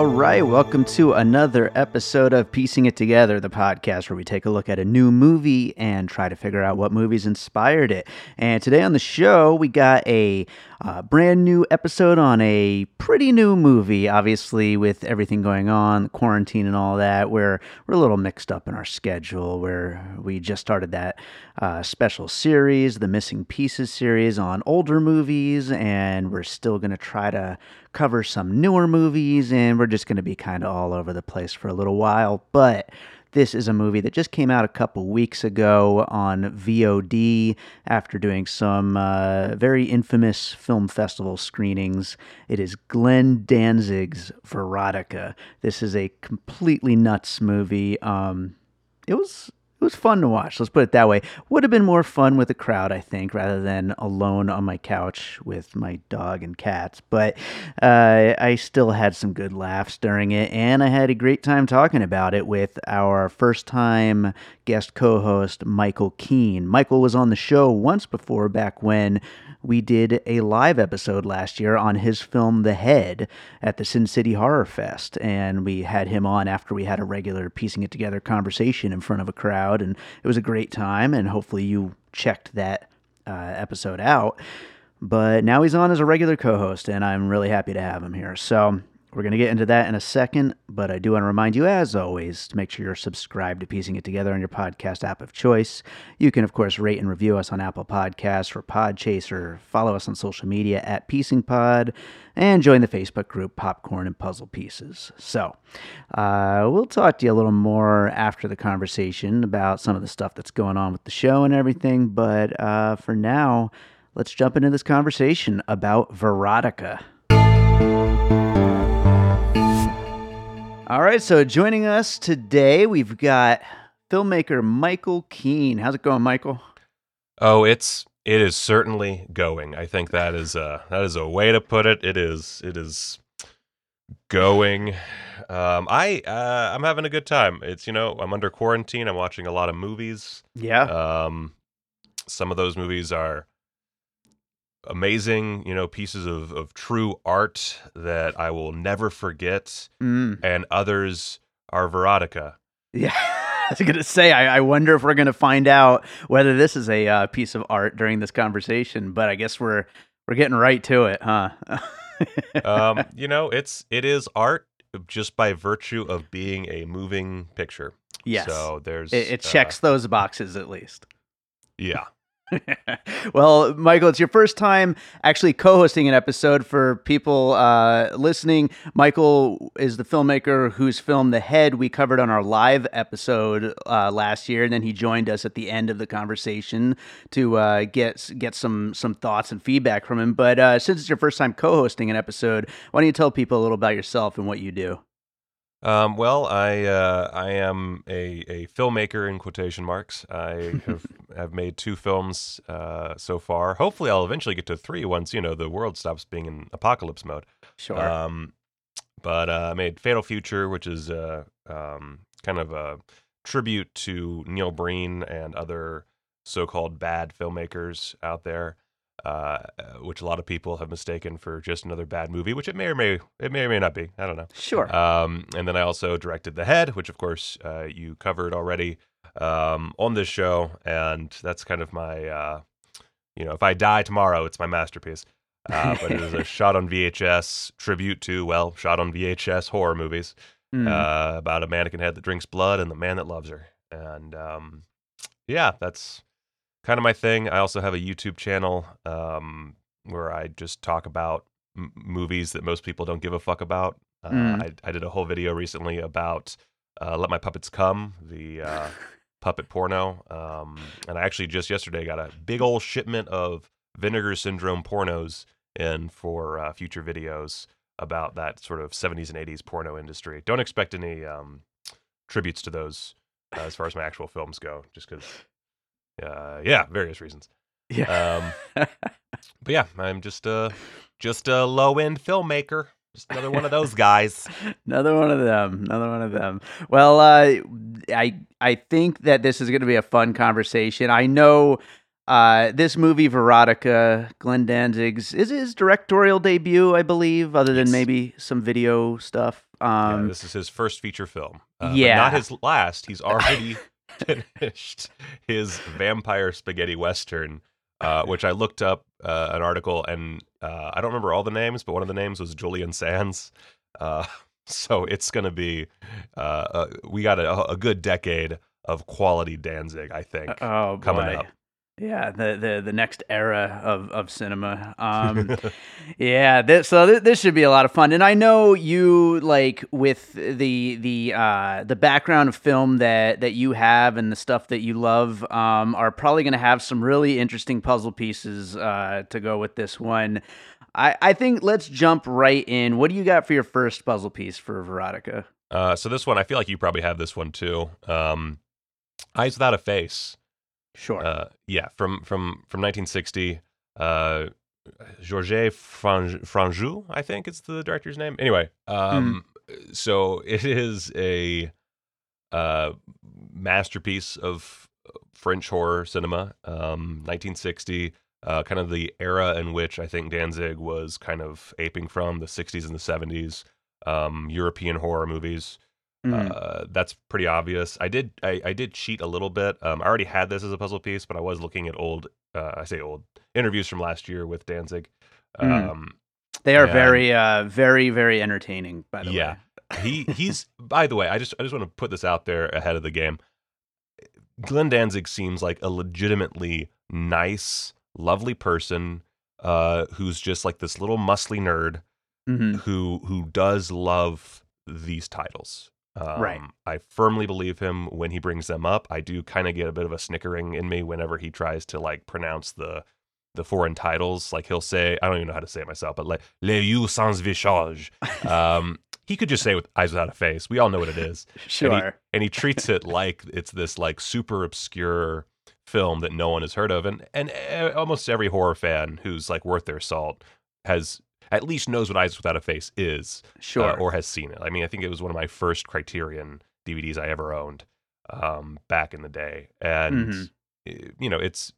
All right, welcome to another episode of Piecing It Together, the podcast where we take a look at a new movie and try to figure out what movies inspired it. And today on the show, we got a brand new episode on a pretty new movie. Obviously, with everything going on, quarantine and all that, we're a little mixed up in our schedule. Where we just started that special series, the Missing Pieces series on older movies, and we're still going to try to cover some newer movies, and we're just going to be kind of all over the place for a little while. But this is a movie that just came out a couple weeks ago on VOD after doing some very infamous film festival screenings. It is Glenn Danzig's Veronica. This is a completely nuts movie. It was fun to watch, let's put it that way. Would have been more fun with a crowd, I think, rather than alone on my couch with my dog and cats. But I still had some good laughs during it, and I had a great time talking about it with our first-time guest co-host, Michael Keene. Michael was on the show once before, back when we did a live episode last year on his film The Head at the Sin City Horror Fest, and we had him on after we had a regular Piecing It Together conversation in front of a crowd, and it was a great time, and hopefully you checked that episode out. But now he's on as a regular co-host, and I'm really happy to have him here. So we're going to get into that in a second, but I do want to remind you, as always, to make sure you're subscribed to Piecing It Together on your podcast app of choice. You can, of course, rate and review us on Apple Podcasts or Podchaser, follow us on social media at PiecingPod, and join the Facebook group Popcorn and Puzzle Pieces. So we'll talk to you a little more after the conversation about some of the stuff that's going on with the show and everything, but for now, let's jump into this conversation about Veronica. All right, so joining us today, we've got filmmaker Michael Keene. How's it going, Michael? Oh, it is certainly going. I think that is a way to put it. It is going. I'm having a good time. It's, I'm under quarantine. I'm watching a lot of movies. Yeah. Some of those movies are amazing, pieces of true art that I will never forget, and others are Veronica. Yeah, I was going to say, I wonder if we're going to find out whether this is a piece of art during this conversation, but I guess we're getting right to it, huh? It is art just by virtue of being a moving picture. Yes. So it checks those boxes at least. Yeah. Well, Michael, it's your first time actually co-hosting an episode. For people listening, Michael is the filmmaker whose film The Head we covered on our live episode last year, and then he joined us at the end of the conversation to get some thoughts and feedback from him. But since it's your first time co-hosting an episode, why don't you tell people a little about yourself and what you do? Well, I am a filmmaker in quotation marks. I have made 2 films so far. Hopefully, I'll eventually get to 3 once the world stops being in apocalypse mode. Sure. But I made Fatal Future, which is kind of a tribute to Neil Breen and other so-called bad filmmakers out there. Which a lot of people have mistaken for just another bad movie, which it may or may not be. I don't know. Sure. And then I also directed The Head, which of course you covered already on this show, and that's kind of my, if I die tomorrow, it's my masterpiece. But it is a shot on VHS tribute to, shot on VHS horror movies about a mannequin head that drinks blood and the man that loves her. And that's kind of my thing. I also have a YouTube channel where I just talk about movies that most people don't give a fuck about. I did a whole video recently about Let My Puppets Come, the puppet porno. And I actually just yesterday got a big old shipment of Vinegar Syndrome pornos in for future videos about that sort of 70s and 80s porno industry. Don't expect any tributes to those as far as my actual films go, just because... various reasons. Yeah. But yeah, I'm just a low end filmmaker. Just another one of those guys. Another one of them. Well, I think that this is going to be a fun conversation. I know this movie, Veronica, Glenn Danzig's, is his directorial debut, I believe, other than maybe some video stuff. Yeah, this is his first feature film. But not Yeah. his last. He's already finished his vampire spaghetti western, which I looked up an article, and I don't remember all the names, but one of the names was Julian Sands. So it's going to be, we got a good decade of quality Danzig, I think, Oh coming boy. up. Yeah, the next era of cinema. Yeah, this should be a lot of fun. And I know you, like, with the background of film that you have and the stuff that you love, are probably going to have some really interesting puzzle pieces to go with this one. I think let's jump right in. What do you got for your first puzzle piece for Veronica? So this one, I feel like you probably have this one too. Eyes Without a Face. Sure. Yeah, from 1960. Georges Franju, I think it's the director's name. Anyway, so it is a masterpiece of French horror cinema. 1960, kind of the era in which I think Danzig was kind of aping from, the 60s and the 70s. European horror movies. That's pretty obvious. I did cheat a little bit. I already had this as a puzzle piece, but I was looking at old interviews from last year with Danzig. They are very, very, very entertaining, by the way. He's by the way, I just want to put this out there ahead of the game. Glenn Danzig seems like a legitimately nice, lovely person, who's just like this little muscly nerd who does love these titles. Right. I firmly believe him when he brings them up. I do kind of get a bit of a snickering in me whenever he tries to like pronounce the foreign titles. Like he'll say, I don't even know how to say it myself, but like Les Yeux Sans Visage. He could just say with Eyes Without a Face. We all know what it is. Sure. And he treats it like it's this like super obscure film that no one has heard of. And almost every horror fan who's like worth their salt has at least knows what Eyes Without a Face is, or has seen it. I mean, I think it was one of my first Criterion DVDs I ever owned, back in the day, and you know, it's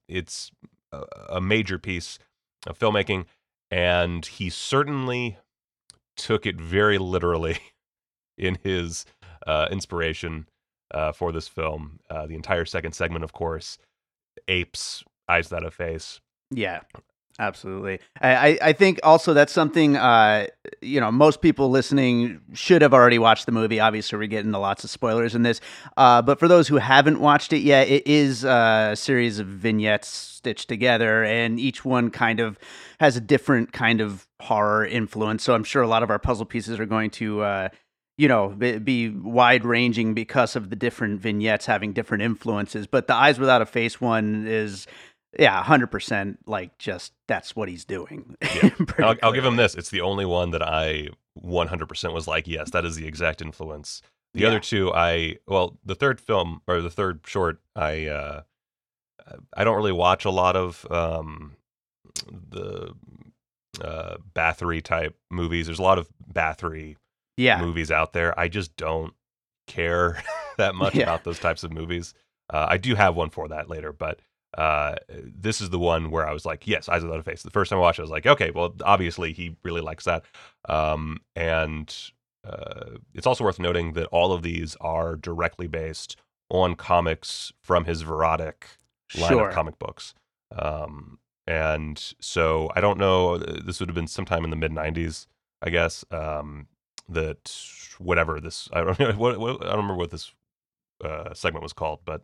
a major piece of filmmaking, and he certainly took it very literally in his inspiration for this film. The entire second segment, of course, apes Eyes Without a Face. Yeah. Absolutely. I think also that's something, most people listening should have already watched the movie. Obviously, we're getting into lots of spoilers in this. But for those who haven't watched it yet, it is a series of vignettes stitched together, and each one kind of has a different kind of horror influence. So I'm sure a lot of our puzzle pieces are going to be wide ranging because of the different vignettes having different influences. But the Eyes Without a Face one is... yeah, 100%. Like, just that's what he's doing. Yeah. I'll give him this. It's the only one that I 100% was like, yes, that is the exact influence. The other two, the third film or the third short, I don't really watch a lot of the Bathory type movies. There's a lot of Bathory movies out there. I just don't care that much about those types of movies. I do have one for that later, but. This is the one where I was like, yes, Eyes Without a Face. The first time I watched it, I was like, okay, well, obviously he really likes that. And it's also worth noting that all of these are directly based on comics from his Verotic line of comic books. And so I don't know, this would have been sometime in the mid-90s, I guess, that whatever this, I don't know, I don't remember what this segment was called, but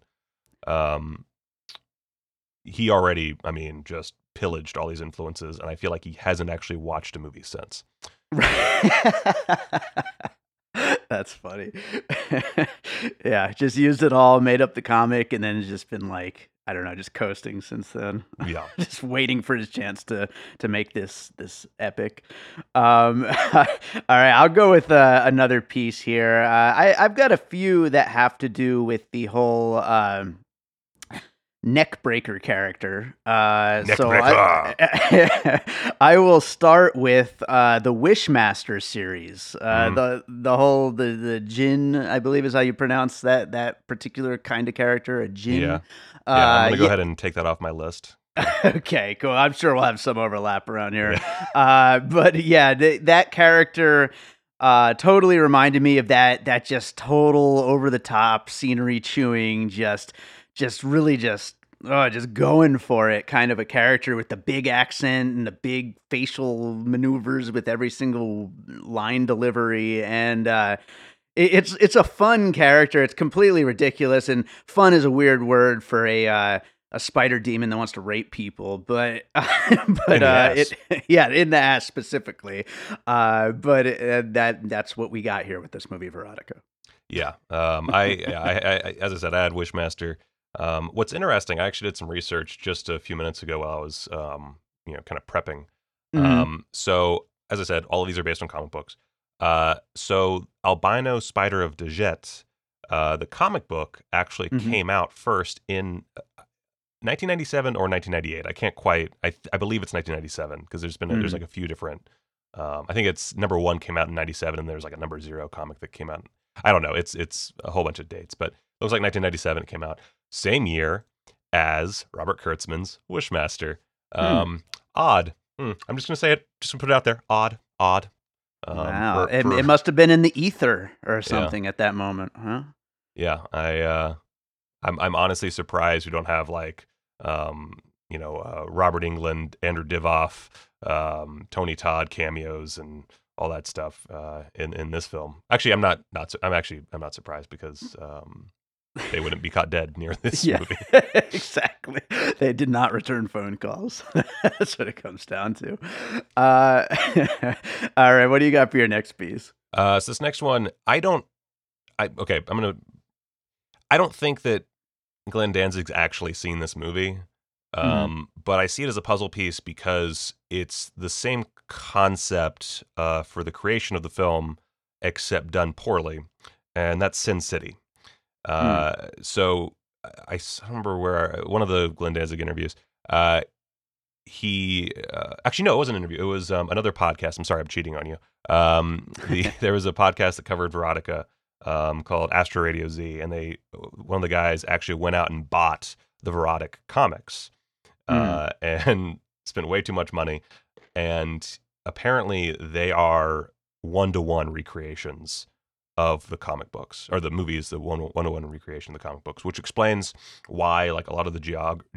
he already, I mean, just pillaged all these influences, and I feel like he hasn't actually watched a movie since. That's funny. Yeah, just used it all, made up the comic, and then just been like, I don't know, just coasting since then. Yeah. Just waiting for his chance to make this epic. All right, I'll go with another piece here. I've got a few that have to do with the whole... Neckbreaker character. Neckbreaker. So I will start with the Wishmaster series. The whole the Jinn, I believe is how you pronounce that particular kind of character, a Jinn. Yeah. I'm gonna go ahead and take that off my list. Okay, cool. I'm sure we'll have some overlap around here. But yeah, that character. Totally reminded me of that just total over the top scenery chewing, just really just going for it kind of a character with the big accent and the big facial maneuvers with every single line delivery. And it's a fun character. It's completely ridiculous, and fun is a weird word for a spider demon that wants to rape people, but yeah, in the ass specifically. That's what we got here with this movie, Veronica. Yeah. I as I said, I had Wishmaster. What's interesting, I actually did some research just a few minutes ago while I was, kind of prepping. Mhm. So as I said, all of these are based on comic books. So Albino Spider of Djet, the comic book actually Mhm. came out first in 1997 or 1998. I can't quite. I believe it's 1997 because there's Mhm. like a few different. I think it's number one came out in 97, and there's like a number zero comic that came out. I don't know. It's a whole bunch of dates, but it looks like 1997 it came out. Same year as Robert Kurtzman's Wishmaster. Hmm. Odd. I'm just gonna say it. Just gonna put it out there. Odd. Wow. It For must have been in the ether or yeah, something at that moment, huh? yeah. I'm honestly surprised we don't have like Robert England, Andrew Divoff, Tony Todd cameos and all that stuff in this film. Actually, I'm not surprised because they wouldn't be caught dead near this Yeah, movie. exactly. They did not return phone calls. That's what it comes down to. Uh, all right, what do you got for your next piece? So this next one, okay, I don't think that Glenn Danzig's actually seen this movie. Mhm. But I see it as a puzzle piece because it's the same concept for the creation of the film, except done poorly, and that's Sin City. Mm. So I remember where one of the Glenn Danzig interviews. He actually no, it wasn't an interview. It was another podcast. I'm sorry, I'm cheating on you. There was a podcast that covered Veronica called Astro Radio Z, and one of the guys actually went out and bought the Verotic comics Mm. and spent way too much money. And apparently, they are 1-to-1 recreations of the comic books, or the movies, the 1-to-1 recreation of the comic books, which explains why, like, a lot of the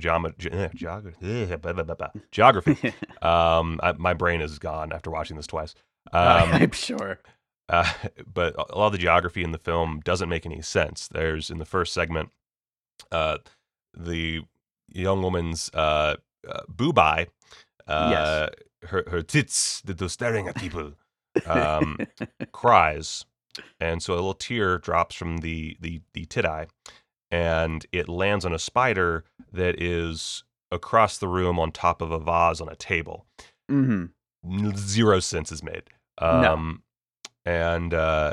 geography. My brain is gone after watching this twice. I'm sure. Uh, but a lot of the geography in the film doesn't make any sense. There's in the first segment, the young woman's boobai, Yes. her tits that are staring at people, um, cries, and so a little tear drops from the tit eye, and it lands on a spider that is across the room on top of a vase on a table. Mhm. Zero sense is made. No. And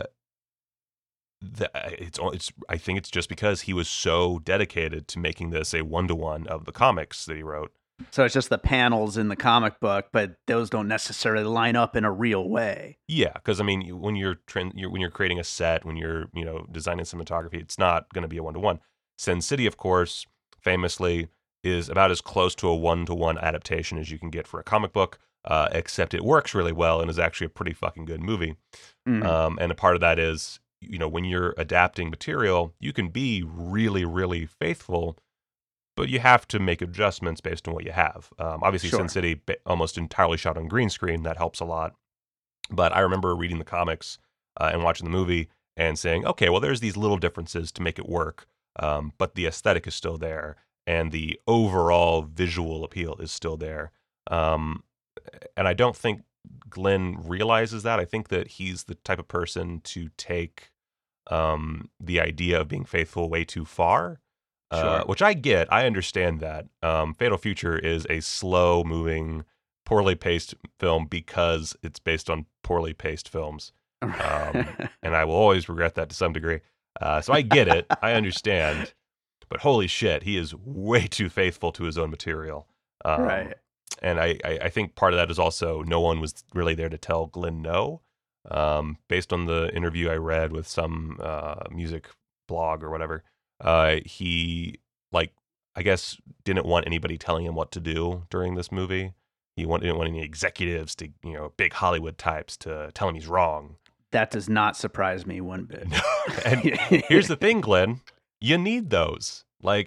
it's I think it's just because he was so dedicated to making this a 1-to-1 of the comics that he wrote. So it's just the panels in the comic book, but those don't necessarily line up in a real way. Yeah, because I mean, when you're creating a set, when you're designing cinematography, it's not going to be a 1-to-1. Sin City, of course, famously is about as close to a 1-to-1 adaptation as you can get for a comic book, except it works really well and is actually a pretty fucking good movie. Mhm. And a part of that is, when you're adapting material, you can be really, really faithful, but you have to make adjustments based on what you have. Obviously, Sin Sure. City almost entirely shot on green screen. That helps a lot. But I remember reading the comics and watching the movie and saying, okay, well, there's these little differences to make it work, but the aesthetic is still there, and the overall visual appeal is still there. Um, and I don't think Glenn realizes that. I think that he's the type of person to take the idea of being faithful way too far, Sure. which I get. I understand that. Fatal Future is a slow moving, poorly paced film because it's based on poorly paced films. And I will always regret that to some degree. So I get it. I understand. But holy shit, he is way too faithful to his own material. Um, Right. and I think part of that is also no one was really there to tell Glenn no. Based on the interview I read with some music blog or whatever, he, like, I guess didn't want anybody telling him what to do during this movie. Didn't want any executives to, big Hollywood types to tell him he's wrong. That does not surprise me one bit. And here's the thing, Glenn, you need those. Like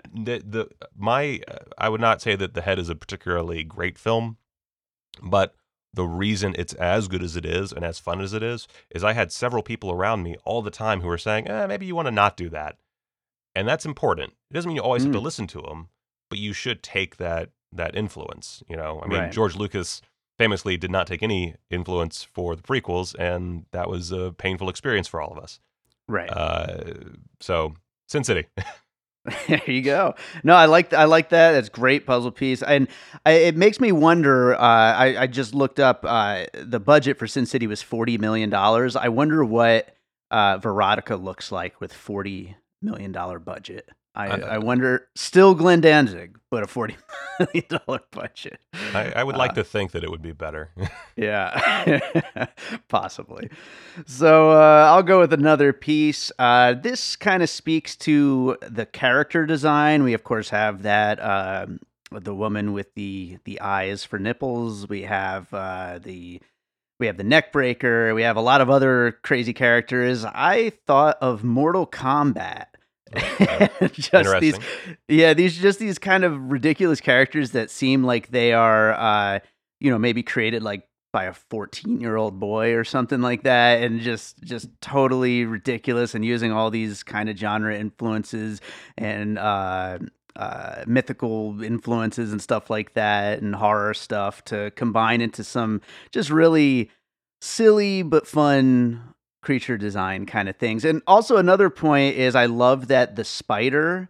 I would not say that The Head is a particularly great film, but the reason it's as good as it is and as fun as it is I had several people around me all the time who were saying, maybe you want to not do that. And that's important. It doesn't mean you always have to listen to them, but you should take that influence. I mean, Right. George Lucas famously did not take any influence for the prequels, and that was a painful experience for all of us. Right. So Sin City. There you go. No, I like that. It's a great puzzle piece, and it makes me wonder. I just looked up the budget for Sin City was $40 million. I wonder what Veronica looks like with $40 million budget. I wonder. Still Glenn Danzig, but a $40 million budget. I would like to think that it would be better. Yeah, possibly. So I'll go with another piece. This kind of speaks to the character design. We of course have that the woman with the eyes for nipples. We have the neck breaker. We have a lot of other crazy characters. I thought of Mortal Kombat. Just these kind of ridiculous characters that seem like they are maybe created like by a 14-year-old boy or something like that, and just totally ridiculous, and using all these kind of genre influences and mythical influences and stuff like that, and horror stuff to combine into some just really silly but fun creature design kind of things. And also another point is I love that the spider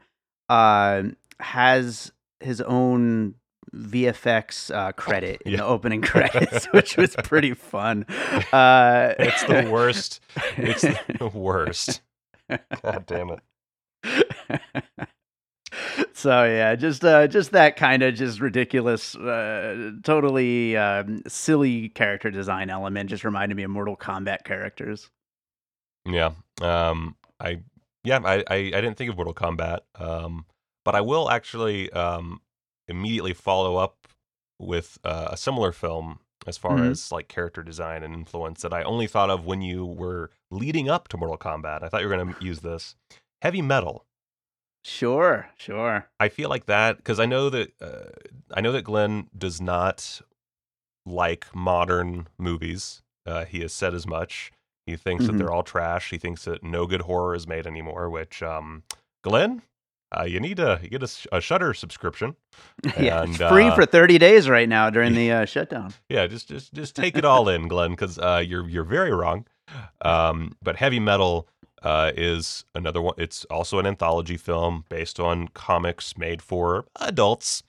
has his own VFX credit in the opening credits, which was pretty fun. It's the worst. It's the worst. God damn it. So yeah, just that kind of just ridiculous, totally silly character design element just reminded me of Mortal Kombat characters. Yeah. I didn't think of Mortal Kombat. But I will actually immediately follow up with a similar film as far as like character design and influence that I only thought of when you were leading up to Mortal Kombat. I thought you were going to use this. Heavy Metal. Sure. I feel like that because I know that Glenn does not like modern movies. He has said as much. He thinks that they're all trash. He thinks that no good horror is made anymore. Which, Glenn, you need to get a Shudder subscription. Yeah, it's free for 30 days right now during the shutdown. Yeah, just take it all in, Glenn, because you're very wrong. But Heavy Metal is another one. It's also an anthology film based on comics made for adults,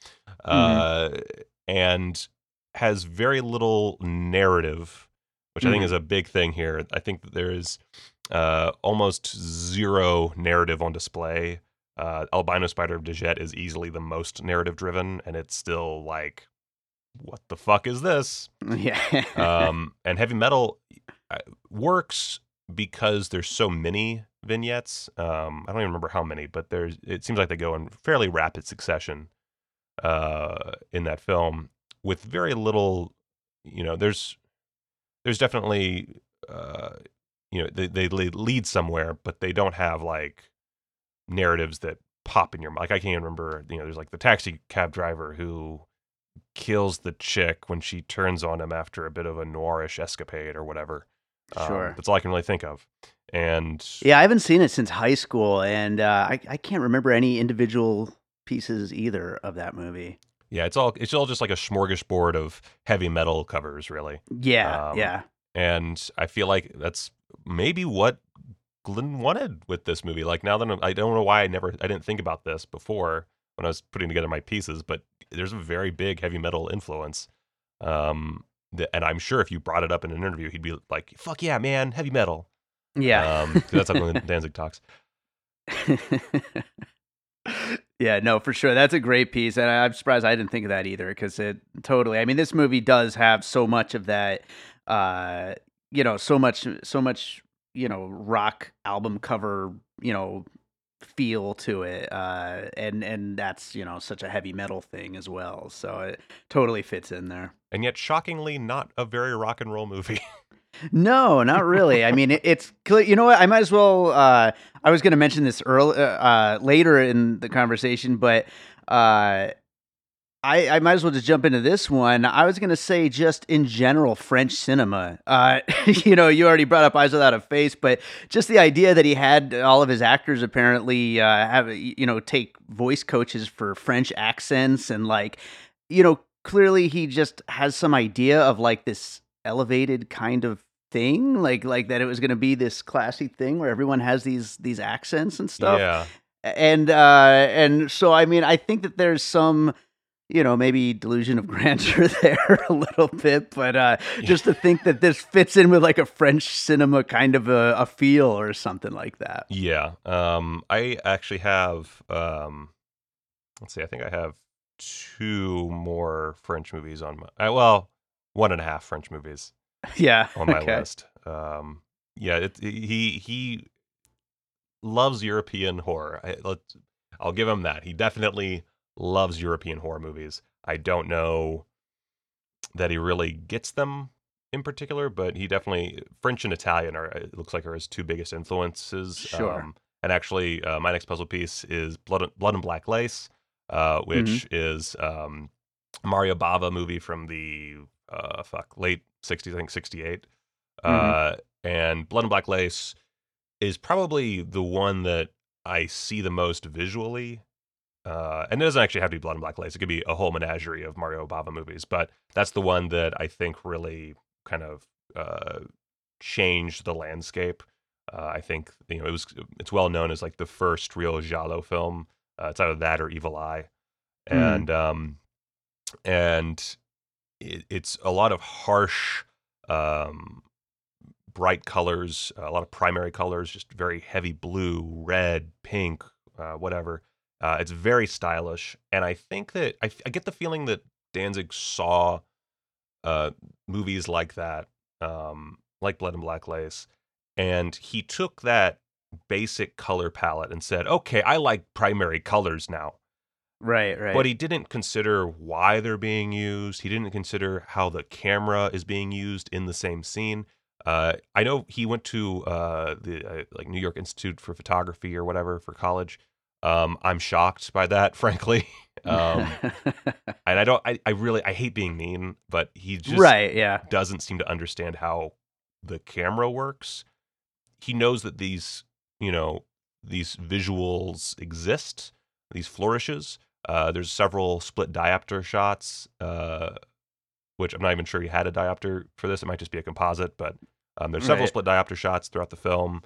and has very little narrative, which I think is a big thing here. I think that there is almost zero narrative on display. Albino Spider of Djet is easily the most narrative driven, and it's still like, what the fuck is this? Yeah. And Heavy Metal works because there's so many vignettes. I don't even remember how many, but it seems like they go in fairly rapid succession in that film with very little, there's definitely, they lead somewhere, but they don't have like narratives that pop in your mind. Like I can't even remember, there's like the taxi cab driver who kills the chick when she turns on him after a bit of a noirish escapade or whatever. Sure. That's all I can really think of. And yeah, I haven't seen it since high school, and I can't remember any individual pieces either of that movie. Yeah, it's all just like a smorgasbord of heavy metal covers, really. Yeah, yeah. And I feel like that's maybe what Glenn wanted with this movie. Like now that I don't know why I didn't think about this before when I was putting together my pieces, but there's a very big heavy metal influence. And I'm sure if you brought it up in an interview, he'd be like, "Fuck yeah, man, heavy metal." Yeah. 'Cause that's how Glenn Danzig talks. Yeah, no, for sure. That's a great piece. And I'm surprised I didn't think of that either, because it totally, I mean, this movie does have so much of that, so much, rock album cover, feel to it. And that's, such a heavy metal thing as well. So it totally fits in there. And yet, shockingly, not a very rock and roll movie. No, not really. I mean, it's clear. You know what? I might as well. I was going to mention this later in the conversation, but uh, I might as well just jump into this one. I was going to say, just in general, French cinema. You already brought up Eyes Without a Face, but just the idea that he had all of his actors apparently take voice coaches for French accents, and clearly he just has some idea of like this elevated kind of thing, like that it was going to be this classy thing where everyone has these accents and stuff. Yeah. And so I mean, I think that there's some maybe delusion of grandeur there a little bit, but just to think that this fits in with like a French cinema kind of a feel or something like that. Yeah. I actually have, let's see, I think I have two more French movies on my, well, one and a half French movies Yeah. on my Okay. list. Yeah, he loves European horror. I'll give him that. He definitely loves European horror movies. I don't know that he really gets them in particular, but he definitely French and Italian are it looks like are his two biggest influences. Sure. And actually, my next puzzle piece is Blood and Black Lace, Hmm. which is Mario Bava movie from the late '60s, I think '68. Hmm. And Blood and Black Lace is probably the one that I see the most visually. And it doesn't actually have to be Blood and Black Lace. It could be a whole menagerie of Mario Bava movies, but that's the one that I think really kind of changed the landscape. I think it's well known as like the first real giallo film. It's either that or Evil Eye, Hmm. and it's a lot of harsh, um, bright colors, a lot of primary colors, just very heavy blue, red, pink, whatever. It's very stylish, and I think that I get the feeling that Danzig saw movies like that, like Blood and Black Lace, and he took that basic color palette and said, "Okay, I like primary colors now." Right. But Right. he didn't consider why they're being used. He didn't consider how the camera is being used in the same scene. I know he went to the like New York Institute for Photography or whatever for college. I'm shocked by that, frankly. And I don't. I really I hate being mean, but he just Right. Yeah. doesn't seem to understand how the camera works. He knows that these visuals exist, these flourishes. There's several split diopter shots, which I'm not even sure he had a diopter for this. It might just be a composite, but there's several Right. split diopter shots throughout the film,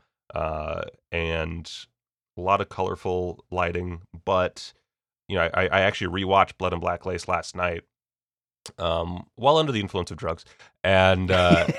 and a lot of colorful lighting. But I actually rewatched Blood and Black Lace last night, while under the influence of drugs, and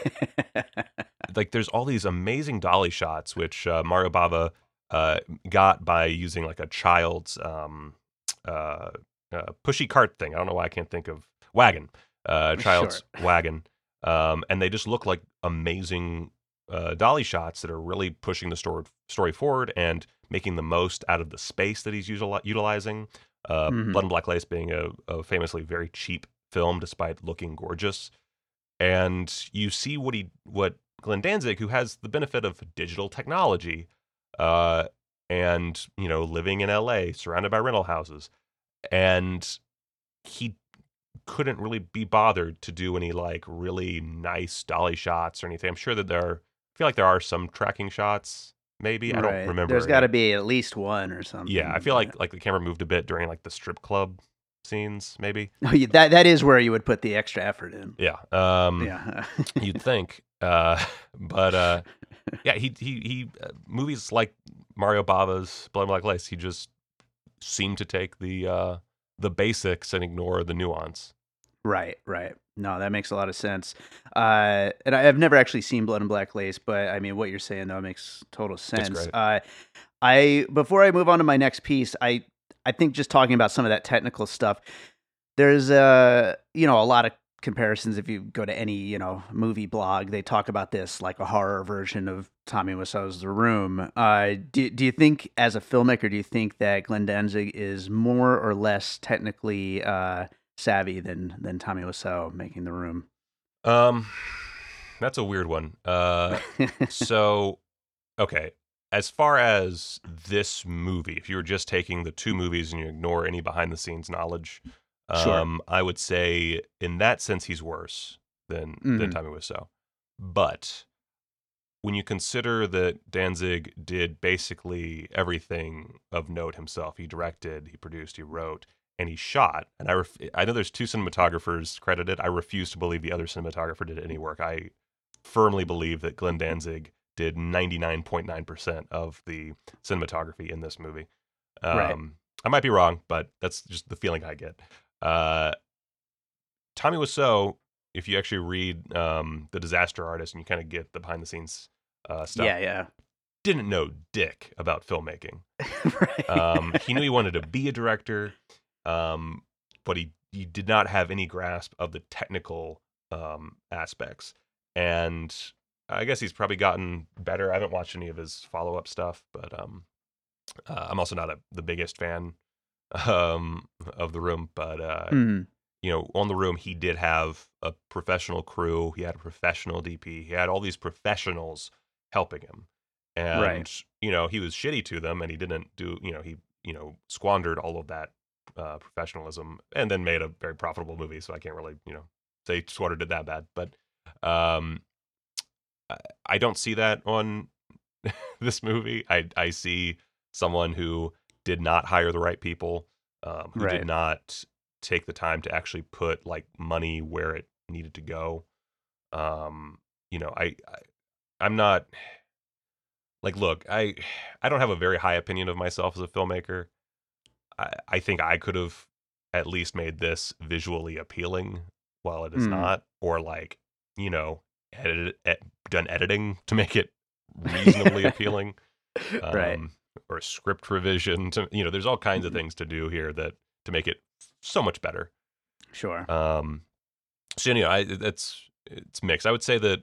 like there's all these amazing dolly shots which Mario Bava got by using like a child's uh, pushy cart thing. I don't know why I can't think of wagon, Sure. child's wagon, and they just look like amazing dolly shots that are really pushing the story forward and making the most out of the space that he's utilizing. Hmm. Blood and Black Lace being a famously very cheap film, despite looking gorgeous, and you see what Glenn Danzig, who has the benefit of digital technology, uh, and living in L.A. surrounded by rental houses, and he couldn't really be bothered to do any like really nice dolly shots or anything. I'm sure that I feel like there are some tracking shots. Maybe I don't Right. There's remember got to any. be at least one or Yeah, I something. feel But like the camera moved a bit during like the strip club scenes. Maybe. oh, that is where you would put the extra effort in. Yeah. Yeah. You'd think. But yeah, he movies like Mario Bava's Blood and Black Lace, he just seemed to take the basics and ignore the nuance. Right, right. No, that makes a lot of sense. And I've never actually seen Blood and Black Lace, but I mean, what you're saying though makes total It's sense. great. I before I move on to my next piece, I think just talking about some of that technical stuff, there's a lot of comparisons. If you go to any movie blog, they talk about this like a horror version of Tommy Wiseau's The Room. Do you think as a filmmaker, do you think that Glenn Danzig is more or less technically savvy than Tommy Wiseau making The Room? Um, That's a weird one. So okay, as far as this movie, if you were just taking the two movies and you ignore any behind the scenes knowledge, Sure. I would say in that sense he's worse than Hmm. Tommy Wiseau. But when you consider that Danzig did basically everything of note himself, he directed, he produced, he wrote, and he shot. And I know there's two cinematographers credited. I refuse to believe the other cinematographer did any work. I firmly believe that Glenn Danzig did 99.9% of the cinematography in this movie. Right. I might be wrong, but that's just the feeling I get. Uh, Tommy Wiseau, if you actually read The Disaster Artist and you kind of get the behind the scenes stuff, Yeah, yeah. didn't know dick about filmmaking. Right. He knew he wanted to be a director, but he did not have any grasp of the technical aspects. And I guess he's probably gotten better. I haven't watched any of his follow up stuff, but I'm also not the biggest fan of The Room. But Mm, on The Room, he did have a professional crew. He had a professional DP. He had all these professionals helping him. right. And, he was shitty to them and he didn't do, he, squandered all of that professionalism and then made a very profitable movie. So I can't really, say squandered it that bad. But um, I don't see that on this movie. I see someone who did not hire the right people, who did Right. not take the time to actually put like money where it needed to go. Um, I'm not like, look, I don't have a very high opinion of myself as a filmmaker. I think I could have at least made this visually appealing while it is Mm. not, or like, you know, done editing to make it reasonably appealing, Right. um, or a script revision to, there's all kinds of things to do here that to make it so much better. Sure. Um, so it's mixed. I would say that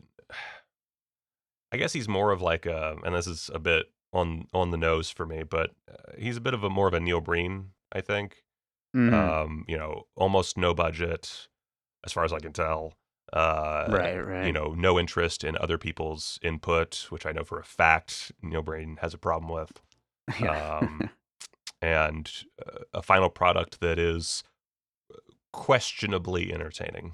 I guess he's more of like and this is a bit on the nose for me, but he's a bit of a more of a Neil Breen, I think. Mm. Almost no budget, as far as I can tell. Right, right. No interest in other people's input, which I know for a fact Neil Breen has a problem with. Yeah. Um, and a final product that is questionably entertaining.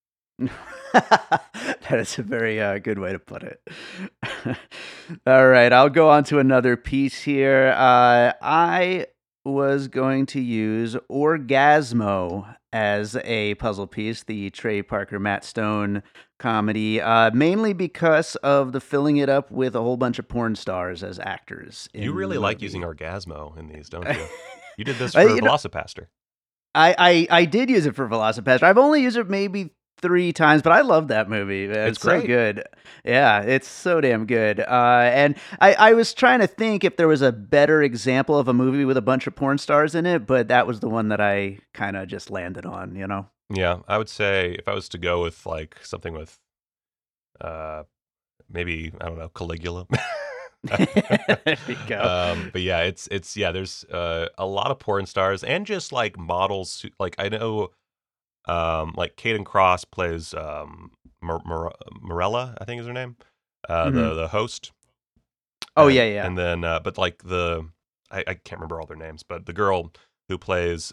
That is a very good way to put it. All right, I'll go on to another piece here. I was going to use Orgasmo as a puzzle piece, the Trey Parker, Matt Stone comedy, mainly because of the filling it up with a whole bunch of porn stars as actors You in the really like using movie. Orgasmo in these, don't you? You did this for You know, Velocipaster. I did use it for Velocipaster. I've only used it maybe 3 times, but I love that movie. It's It's so great. good. Yeah, it's so damn good. And I was trying to think if there was a better example of a movie with a bunch of porn stars in it, but that was the one that I kind of just landed on, you know? Yeah, I would say if I was to go with like something with uh maybe I don't know Caligula. There you go. But yeah, it's yeah. There's a lot of porn stars and just like models. Like I know, like Caden Cross plays Morella, I think is her name, Mhm. the host, Oh, yeah, yeah. and then but like I can't remember all their names, but the girl who plays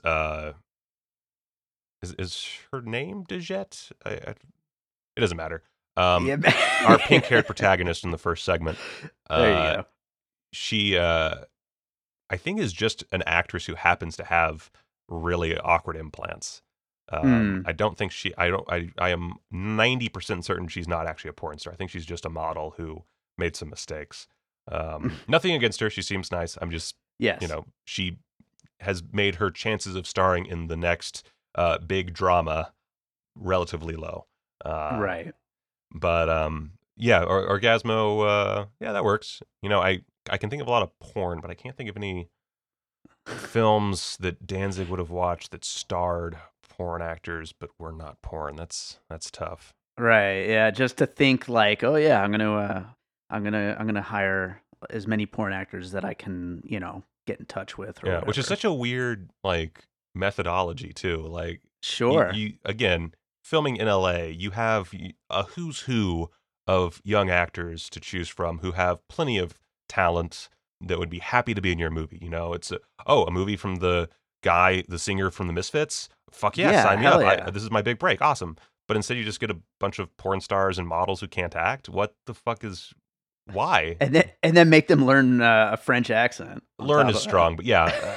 is her name Dijette? It doesn't matter. Um, Yeah. our pink haired protagonist in the first segment, There you uh, go. she I think is just an actress who happens to have really awkward implants. Mm. I don't think I am 90% certain she's not actually a porn star. I think she's just a model who made some mistakes. Nothing against her. She seems nice. I'm just, Yes. she has made her chances of starring in the next big drama relatively low. Uh, Right. but yeah, Orgasmo, yeah, that works. I can think of a lot of porn, but I can't think of any films that Danzig would have watched that starred porn actors but were not porn. That's tough. Right. Yeah. Just to think like, oh yeah, I'm gonna hire as many porn actors that I can, get in touch with or Yeah, which is whatever. such a weird like methodology too. Like Sure. you again filming in LA, you have a who's who of young actors to choose from who have plenty of talent that would be happy to be in your movie. You know, it's a movie from the singer from the Misfits. Fuck yeah, Yeah, sign me hell up. yeah. This is my big break. Awesome. But instead, you just get a bunch of porn stars and models who can't act. What the fuck is why? And then make them learn a French accent on Learn top is of that. strong, but yeah,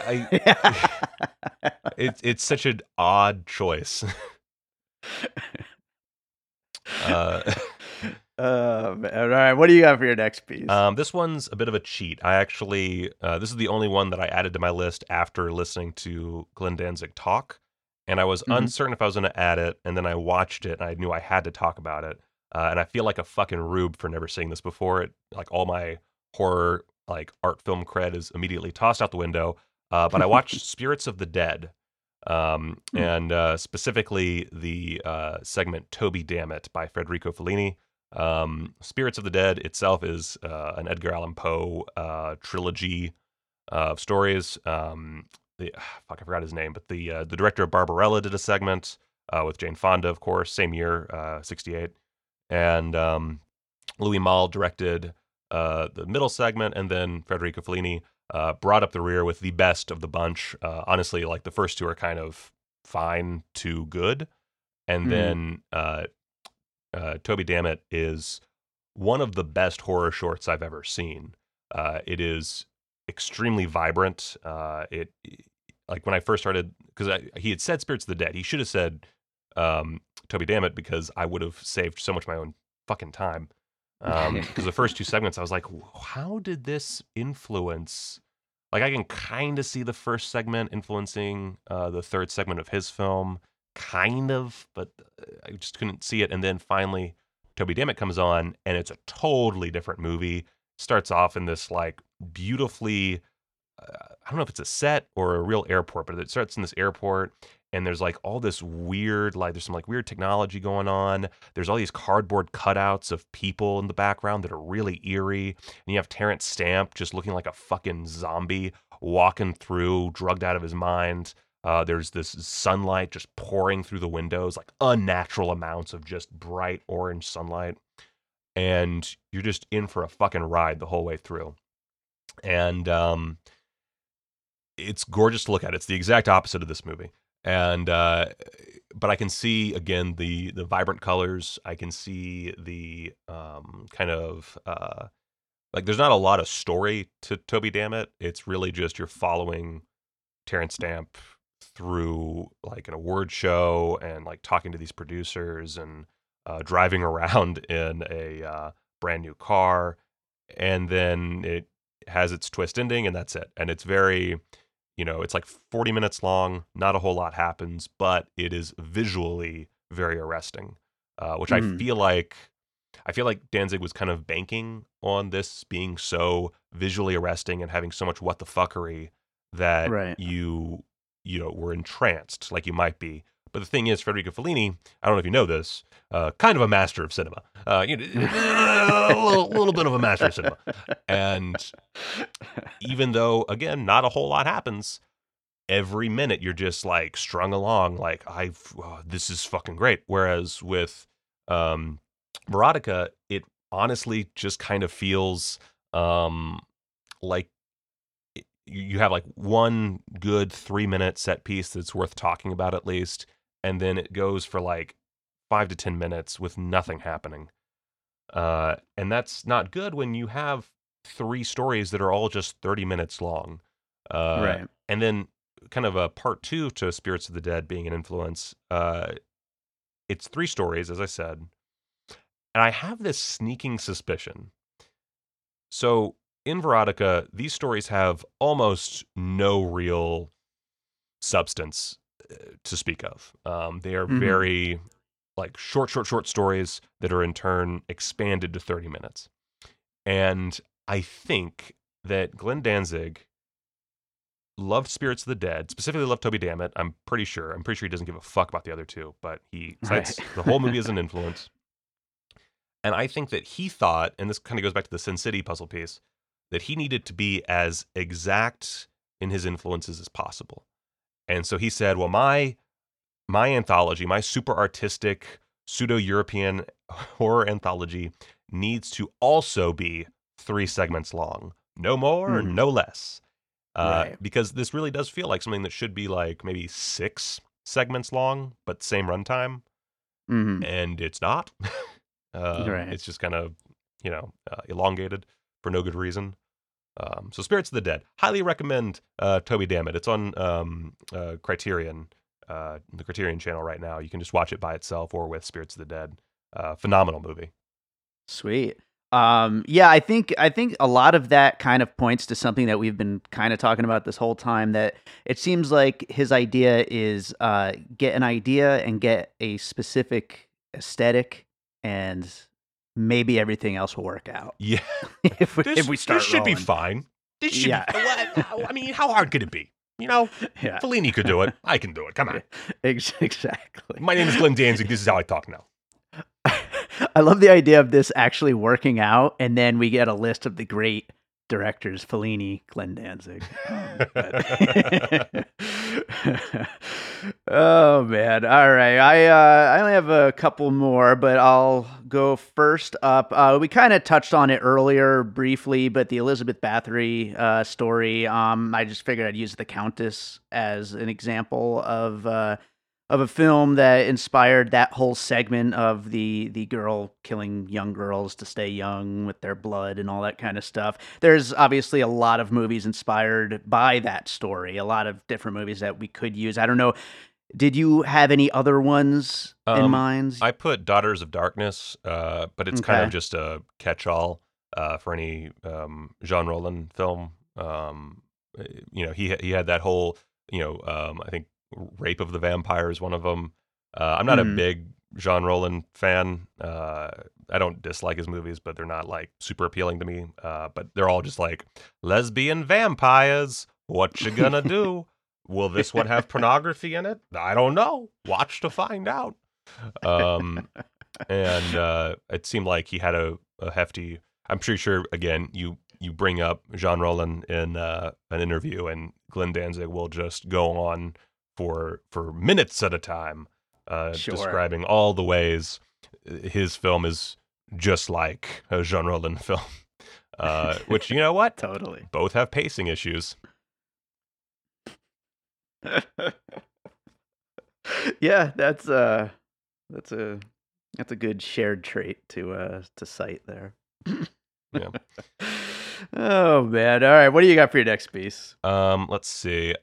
it's such an odd choice. uh, Man. All right, what do you got for your next piece? This one's a bit of a cheat. I actually, this is the only one that I added to my list after listening to Glenn Danzig talk, and I was Mhm. uncertain if I was going to add it, and then I watched it, and I knew I had to talk about it, and I feel like a fucking rube for never seeing this before. It, like, all my horror, like, art film cred is immediately tossed out the window, but I watched Spirits of the Dead, Hmm. and specifically the segment Toby Dammit by Federico Fellini. Spirits of the Dead itself is an Edgar Allan Poe trilogy of stories. Fuck, I forgot his name, but the director of Barbarella did a segment with Jane Fonda, of course, same year, '68, and Louis Malle directed the middle segment, and then Federico Fellini brought up the rear with the best of the bunch. Honestly, like the first two are kind of fine to good, and Hmm. then Toby Dammit is one of the best horror shorts I've ever seen. It is extremely vibrant. It like when I first started, because he had said Spirits of the Dead. He should have said Toby Dammit, because I would have saved so much of my own fucking time. Because the first two segments, I was like, how did this influence? Like, I can kind of see the first segment influencing the third segment of his film, kind of, but I just couldn't see it. And then finally, Toby Dammit comes on, and it's a totally different movie. Starts off in this like beautifully, I don't know if it's a set or a real airport, but it starts in this airport, and there's like all this weird, like there's some like weird technology going on. There's all these cardboard cutouts of people in the background that are really eerie, and you have Terrence Stamp just looking like a fucking zombie walking through, drugged out of his mind. There's this sunlight just pouring through the windows, like unnatural amounts of just bright orange sunlight, and you're just in for a fucking ride the whole way through. And it's gorgeous to look at. It's the exact opposite of this movie, and but I can see again the vibrant colors. I can see the kind of like there's not a lot of story to Toby Dammit. It's really just you're following Terrence Stamp through like in a word show and like talking to these producers and driving around in a brand new car, and then it has its twist ending, and that's it. And it's very, it's like 40 minutes long. Not a whole lot happens, but it is visually very arresting, which Hmm. I feel like Danzig was kind of banking on this being so visually arresting and having so much what the fuckery that Right. you were entranced like you might be. But the thing is, Federico Fellini, I don't know if you know this, kind of a master of cinema. A little bit of a master of cinema. And even though, again, not a whole lot happens, every minute you're just like strung along, like this is fucking great. Whereas with um, Veronica, it honestly just kind of feels like you have like one good 3 minute set piece that's worth talking about at least, and then it goes for like 5 to 10 minutes with nothing happening. And that's not good when you have three stories that are all just 30 minutes long. Right. And then kind of a part two to Spirits of the Dead being an influence. It's three stories, as I said. And I have this sneaking suspicion. So in Veronica, these stories have almost no real substance to speak of. They are Hmm. very like short stories that are in turn expanded to 30 minutes. And I think that Glenn Danzig loved Spirits of the Dead, specifically loved Toby Dammit. I'm pretty sure. I'm pretty sure he doesn't give a fuck about the other two, but he Right. cites the whole movie as an influence. And I think that he thought, and this kind of goes back to the Sin City puzzle piece, that he needed to be as exact in his influences as possible. And so he said, well, my anthology, my super artistic pseudo-European horror anthology needs to also be 3 segments long. No more, Mhm. no less. Right. Because this really does feel like something that should be like maybe 6 segments long, but same runtime, Mhm. and it's not. Right. It's just kind of, elongated for no good reason. So Spirits of the Dead, highly recommend Toby Dammit. It's on Criterion, the Criterion channel right now. You can just watch it by itself or with Spirits of the Dead. Phenomenal movie. Sweet. Yeah, I think a lot of that kind of points to something that we've been kind of talking about this whole time. That it seems like his idea is get an idea and get a specific aesthetic, and maybe everything else will work out Yeah, if we this start should be rolling. fine. This should be. Yeah, I mean, how hard could it be? You know, yeah, Fellini could do it. I can do it. Come on. yeah. Exactly. My name is Glenn Danzig. This is how I talk now. I love the idea of this actually working out, and then we get a list of the great directors: Fellini, Glenn Danzig. Oh man! All right, I only have a couple more, but I'll go first up. We kind of touched on it earlier briefly, but the Elizabeth Bathory story. I just figured I'd use The Countess as an example of a film that inspired that whole segment of the girl killing young girls to stay young with their blood and all that kind of stuff. There's obviously a lot of movies inspired by that story, a lot of different movies that we could use. I don't know, did you have any other ones in mind? I put Daughters of Darkness, but it's kind of Okay. just a catch-all for any Jean Rollin film. He had that whole, I think Rape of the Vampire is one of them. I'm not a Mhm. big Jean Rollin fan. I don't dislike his movies, but they're not like super appealing to me. But they're all just like lesbian vampires. What you gonna do? Will this one have pornography in it? I don't know. Watch to find out. Um, and it seemed like he had a hefty. I'm pretty sure. Again, you bring up Jean Rollin in an interview, and Glenn Danzig will just go on for minutes at a time, Sure. describing all the ways his film is just like a Jean Rollin film. Which, you know what? Totally. Both have pacing issues. Yeah, that's a that's a good shared trait to cite there. Yeah. Oh man. All right, what do you got for your next piece? Let's see.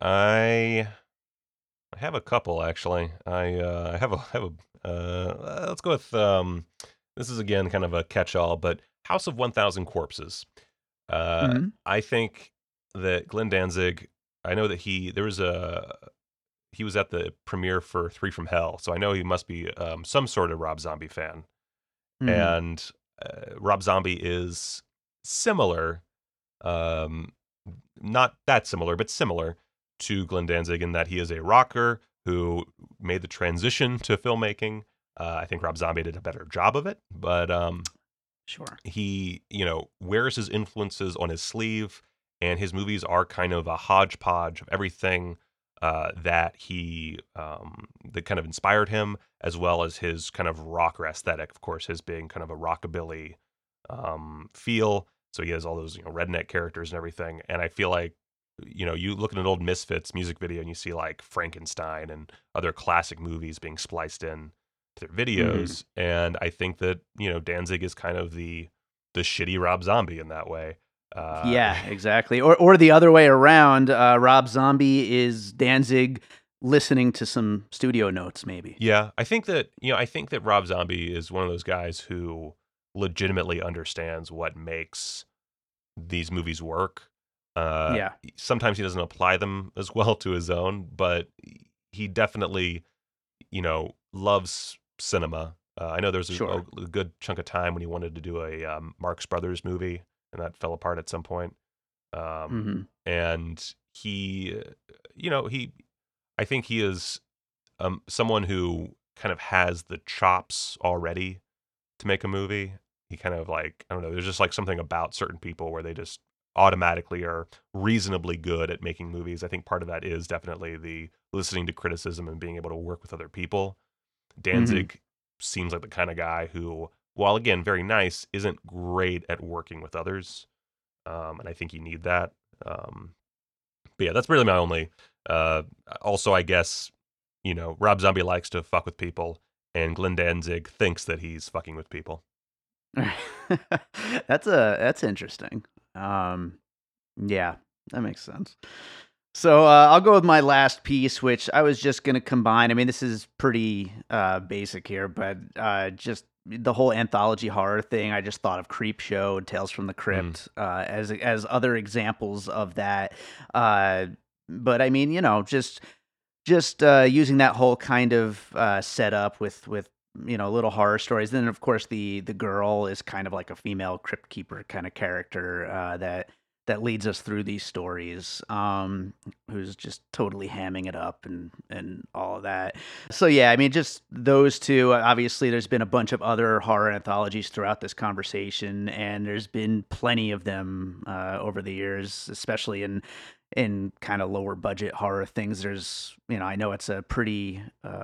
I have a couple actually. I have a let's go with this is again kind of a catch-all, but House of 1000 Corpses. Mhm. I think that Glenn Danzig, I know that he was at the premiere for Three from Hell, so I know he must be some sort of Rob Zombie fan. Mhm. And Rob Zombie is similar, um, not that similar, but similar to Glenn Danzig in that he is a rocker who made the transition to filmmaking. I think Rob Zombie did a better job of it, but Sure. he, wears his influences on his sleeve, and his movies are kind of a hodgepodge of everything that kind of inspired him, as well as his kind of rocker aesthetic. Of course, his being kind of a rockabilly feel. So he has all those redneck characters and everything. And I feel like you look at an old Misfits music video and you see like Frankenstein and other classic movies being spliced in to their Mhm. videos. And I think that Danzig is kind of the shitty Rob Zombie in that way. Uh, Yeah, exactly. Or the other way around, Rob Zombie is Danzig listening to some studio notes maybe. Yeah, I think that Rob Zombie is one of those guys who legitimately understands what makes these movies work. Yeah, Sometimes he doesn't apply them as well to his own, but he definitely, loves cinema. I know there's sure. a good chunk of time when he wanted to do a Marx Brothers movie, and that fell apart at some point. Um, Mhm. and he, I think he is someone who kind of has the chops already to make a movie. He kind of like, I don't know, there's just like something about certain people where they just automatically are reasonably good at making movies. I think part of that is definitely the listening to criticism and being able to work with other people. Mhm. Danzig seems like the kind of guy who, while again very nice, isn't great at working with others. And I think you need that. But yeah, that's really my only. Uh, Also, I guess Rob Zombie likes to fuck with people, and Glenn Danzig thinks that he's fucking with people. That's interesting. Yeah, that makes sense. So I'll go with my last piece, which I was just going to combine. I mean, this is pretty basic here, but just the whole anthology horror thing. I just thought of Creepshow and Tales from the Crypt as other examples of that. But I mean, just using that whole kind of setup with little horror stories. Then of course the girl is kind of like a female crypt keeper kind of character that leads us through these stories, who's just totally hamming it up and all of that. So yeah, I mean, just those two. Obviously, there's been a bunch of other horror anthologies throughout this conversation, and there's been plenty of them over the years, especially in kind of lower budget horror things. There's, I know it's a pretty,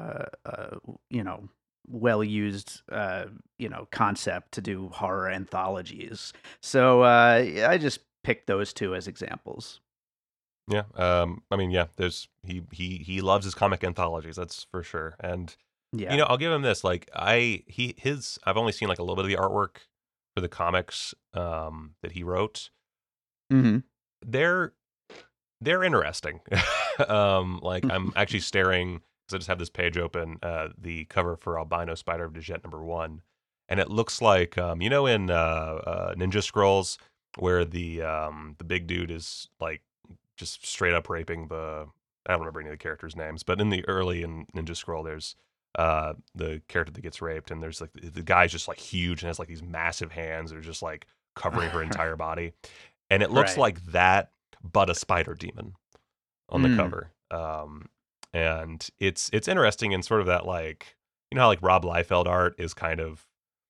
well used, concept to do horror anthologies. So I just picked those two as examples. Yeah. I mean, yeah. He loves his comic anthologies. That's for sure. And Yeah. I'll give him this. Like I've only seen like a little bit of the artwork for the comics that he wrote. Mm-hmm. They're interesting. Like I'm actually staring because I just have this page open, the cover for Albino Spider of Djet #1, and it looks like in Ninja Scrolls where the big dude is like just straight up raping I don't remember any of the characters' names, but in the early in Ninja Scroll, there's the character that gets raped, and there's like the guy's just like huge and has like these massive hands that are just like covering her entire body, and it looks Right. like that, but a spider demon on the Mm. cover. And it's interesting in sort of that, like, how like Rob Liefeld art is kind of,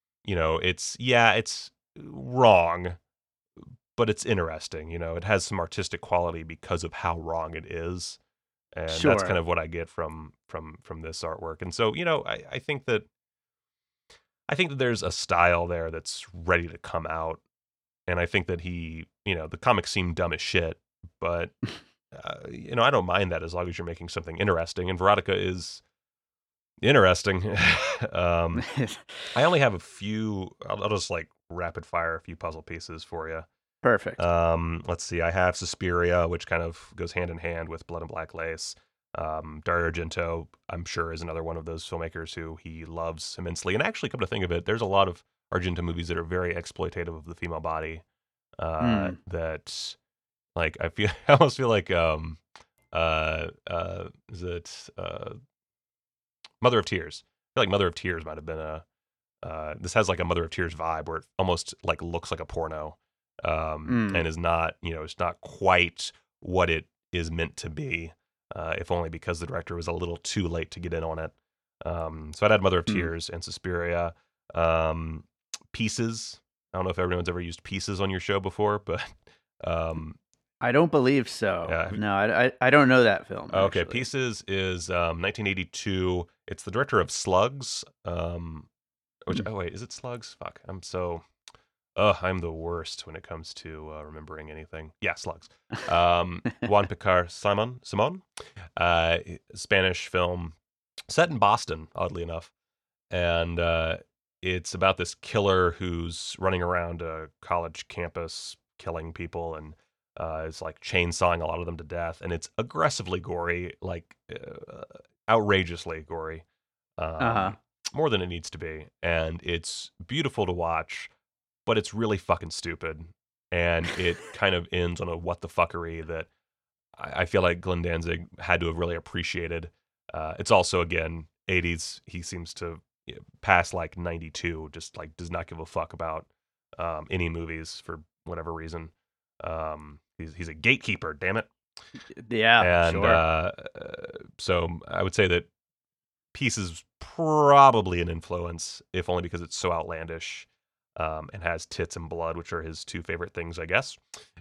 it's wrong, but it's interesting. It has some artistic quality because of how wrong it is, and that's kind Sure. of what I get from this artwork. And so, I think that there's a style there that's ready to come out, and I think that the comics seem dumb as shit, but I don't mind that as long as you're making something interesting. And Veronica is interesting. I only have a few. I'll just like rapid fire a few puzzle pieces for you. Perfect. Let's see. I have Suspiria, which kind of goes hand in hand with Blood and Black Lace. Dario Argento, I'm sure, is another one of those filmmakers who he loves immensely. And actually, come to think of it, there's a lot of Argento movies that are very exploitative of the female body. Mm. That, like, I almost feel like is it Mother of Tears? I feel like Mother of Tears might have been this has like a Mother of Tears vibe where it almost like looks like a porno, Mm. and is not, it's not quite what it is meant to be, if only because the director was a little too late to get in on it. So I'd add Mother of Mm. Tears and Suspiria. Pieces. I don't know if everyone's ever used Pieces on your show before, but I don't believe so. yeah. No, I don't know that film, Okay, actually. Pieces is 1982. It's the director of Slugs. Which, Mm. oh wait, is it Slugs? Fuck, I'm the worst when it comes to remembering anything. Yeah, Slugs. Juan Picar Simon, uh, Spanish film set in Boston, oddly enough, and it's about this killer who's running around a college campus killing people, and is like chainsawing a lot of them to death, and it's aggressively gory, like outrageously gory, Uh-huh. um, more than it needs to be, and it's beautiful to watch, but it's really fucking stupid, and it kind of ends on a what the fuckery that I feel like Glenn Danzig had to have really appreciated. It's also, again, 80s. He seems to, past like 92, just like does not give a fuck about any movies for whatever reason. He's a gatekeeper, damn it. Yeah, And sure. so I would say that Peace is probably an influence, if only because it's so outlandish. and has tits and blood, which are his two favorite things, I guess.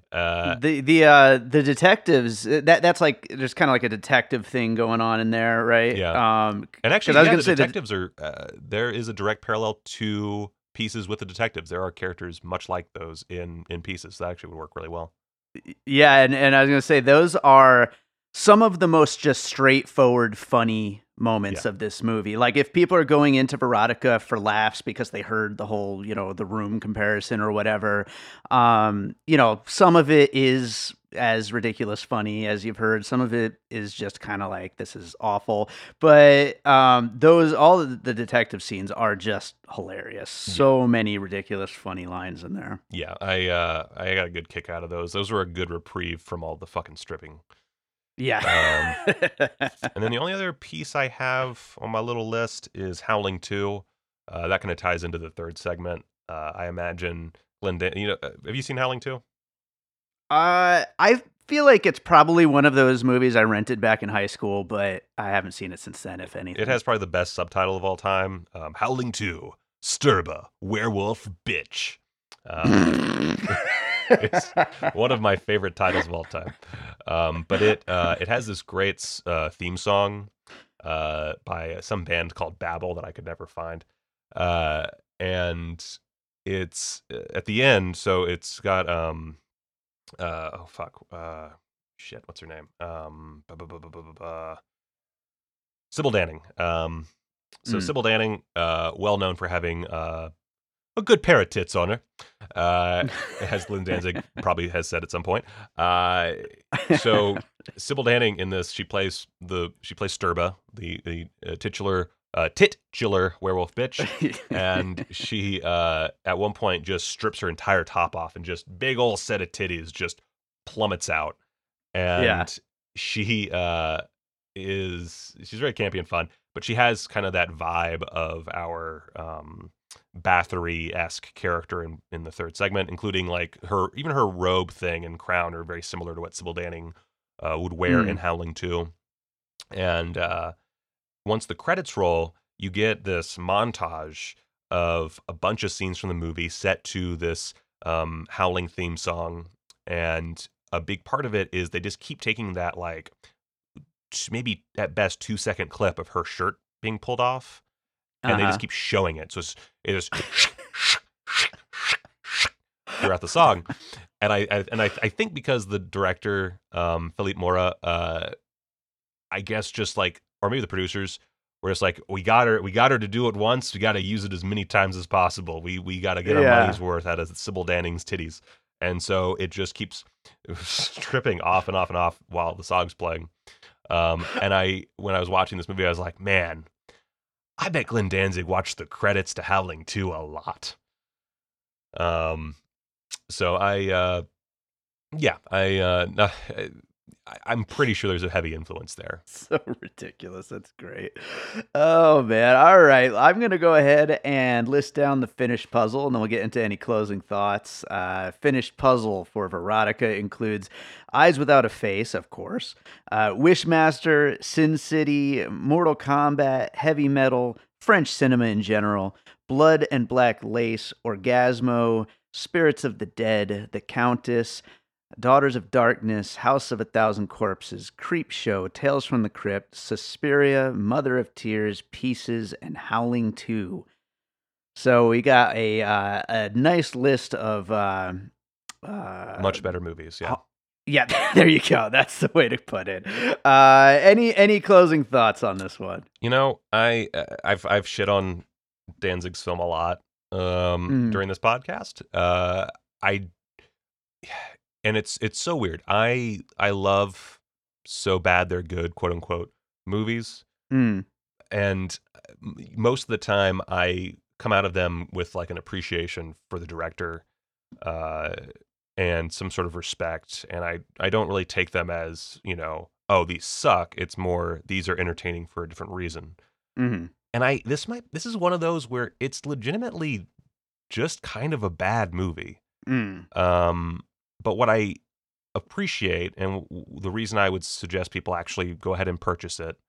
The detectives, that's like there's kind of like a detective thing going on in there, right? Yeah. And actually, I was yeah, gonna the say detectives are there is a direct parallel to Pieces with the detectives. There are characters much like those in Pieces. So that actually would work really well. yeah, and I was gonna say those are some of the most just straightforward, funny moments Yeah. of this movie. Like if people are going into Veronica for laughs because they heard the whole, the room comparison or whatever, some of it is as ridiculous funny as you've heard. Some of it is just kind of like this is awful. But all of the detective scenes are just hilarious. So many ridiculous, funny lines in there. Yeah, I got a good kick out of those. Those were a good reprieve from all the fucking stripping. Yeah. And then the only other piece I have on my little list is Howling 2. That kind of ties into the third segment. I imagine Glenda, have you seen Howling 2? I feel like it's probably one of those movies I rented back in high school, but I haven't seen it since then, if anything. It has probably the best subtitle of all time. Howling 2, Sturba, Werewolf Bitch. It's one of my favorite titles of all time. But it has this great theme song by some band called Babel that I could never find. And it's at the end, so it's got shit, what's her name? Sybil Danning. Sybil Danning, well known for having a good pair of tits on her, as Lynn Danzig probably has said at some point. So Sybil Danning in this, she plays Sturba, the titular werewolf bitch, and she at one point just strips her entire top off and just big old set of titties just plummets out, and she's very campy and fun, but she has kind of that vibe of our Bathory-esque character in the third segment, including like her robe thing and crown are very similar to what Sybil Danning would wear in Howling 2. And once the credits roll, you get this montage of a bunch of scenes from the movie set to this Howling theme song, and a big part of it is they just keep taking that like maybe at best 2-second clip of her shirt being pulled off, and they just keep showing it. So it is throughout the song, and I think because the director Philippe Mora, I guess just like, or maybe the producers were just like, we got her to do it once, we got to use it as many times as possible. We got to get our money's worth out of Sybil Danning's titties, and so it just keeps stripping off and off and off while the song's playing. And when I was watching this movie, I was like, man, I bet Glenn Danzig watched the credits to Howling 2 a lot. So I'm pretty sure there's a heavy influence there. So ridiculous. That's great. Oh, man. All right. I'm going to go ahead and list down the finished puzzle, and then we'll get into any closing thoughts. Finished puzzle for Veronica includes Eyes Without a Face, of course, Wishmaster, Sin City, Mortal Kombat, heavy metal, French cinema in general, Blood and Black Lace, Orgasmo, Spirits of the Dead, The Countess, Daughters of Darkness, House of a Thousand Corpses, Creepshow, Tales from the Crypt, Suspiria, Mother of Tears, Pieces, and Howling 2. So we got a nice list of much better movies. Yeah. Yeah, there you go. That's the way to put it. Any closing thoughts on this one? I've shit on Danzig's film a lot during this podcast. And it's so weird. I love So Bad They're Good, quote unquote, movies. And most of the time I come out of them with like an appreciation for the director and some sort of respect. And I don't really take them as, oh, these suck. It's more, these are entertaining for a different reason. And this is one of those where it's legitimately just kind of a bad movie. But what I appreciate, and the reason I would suggest people actually go ahead and purchase it,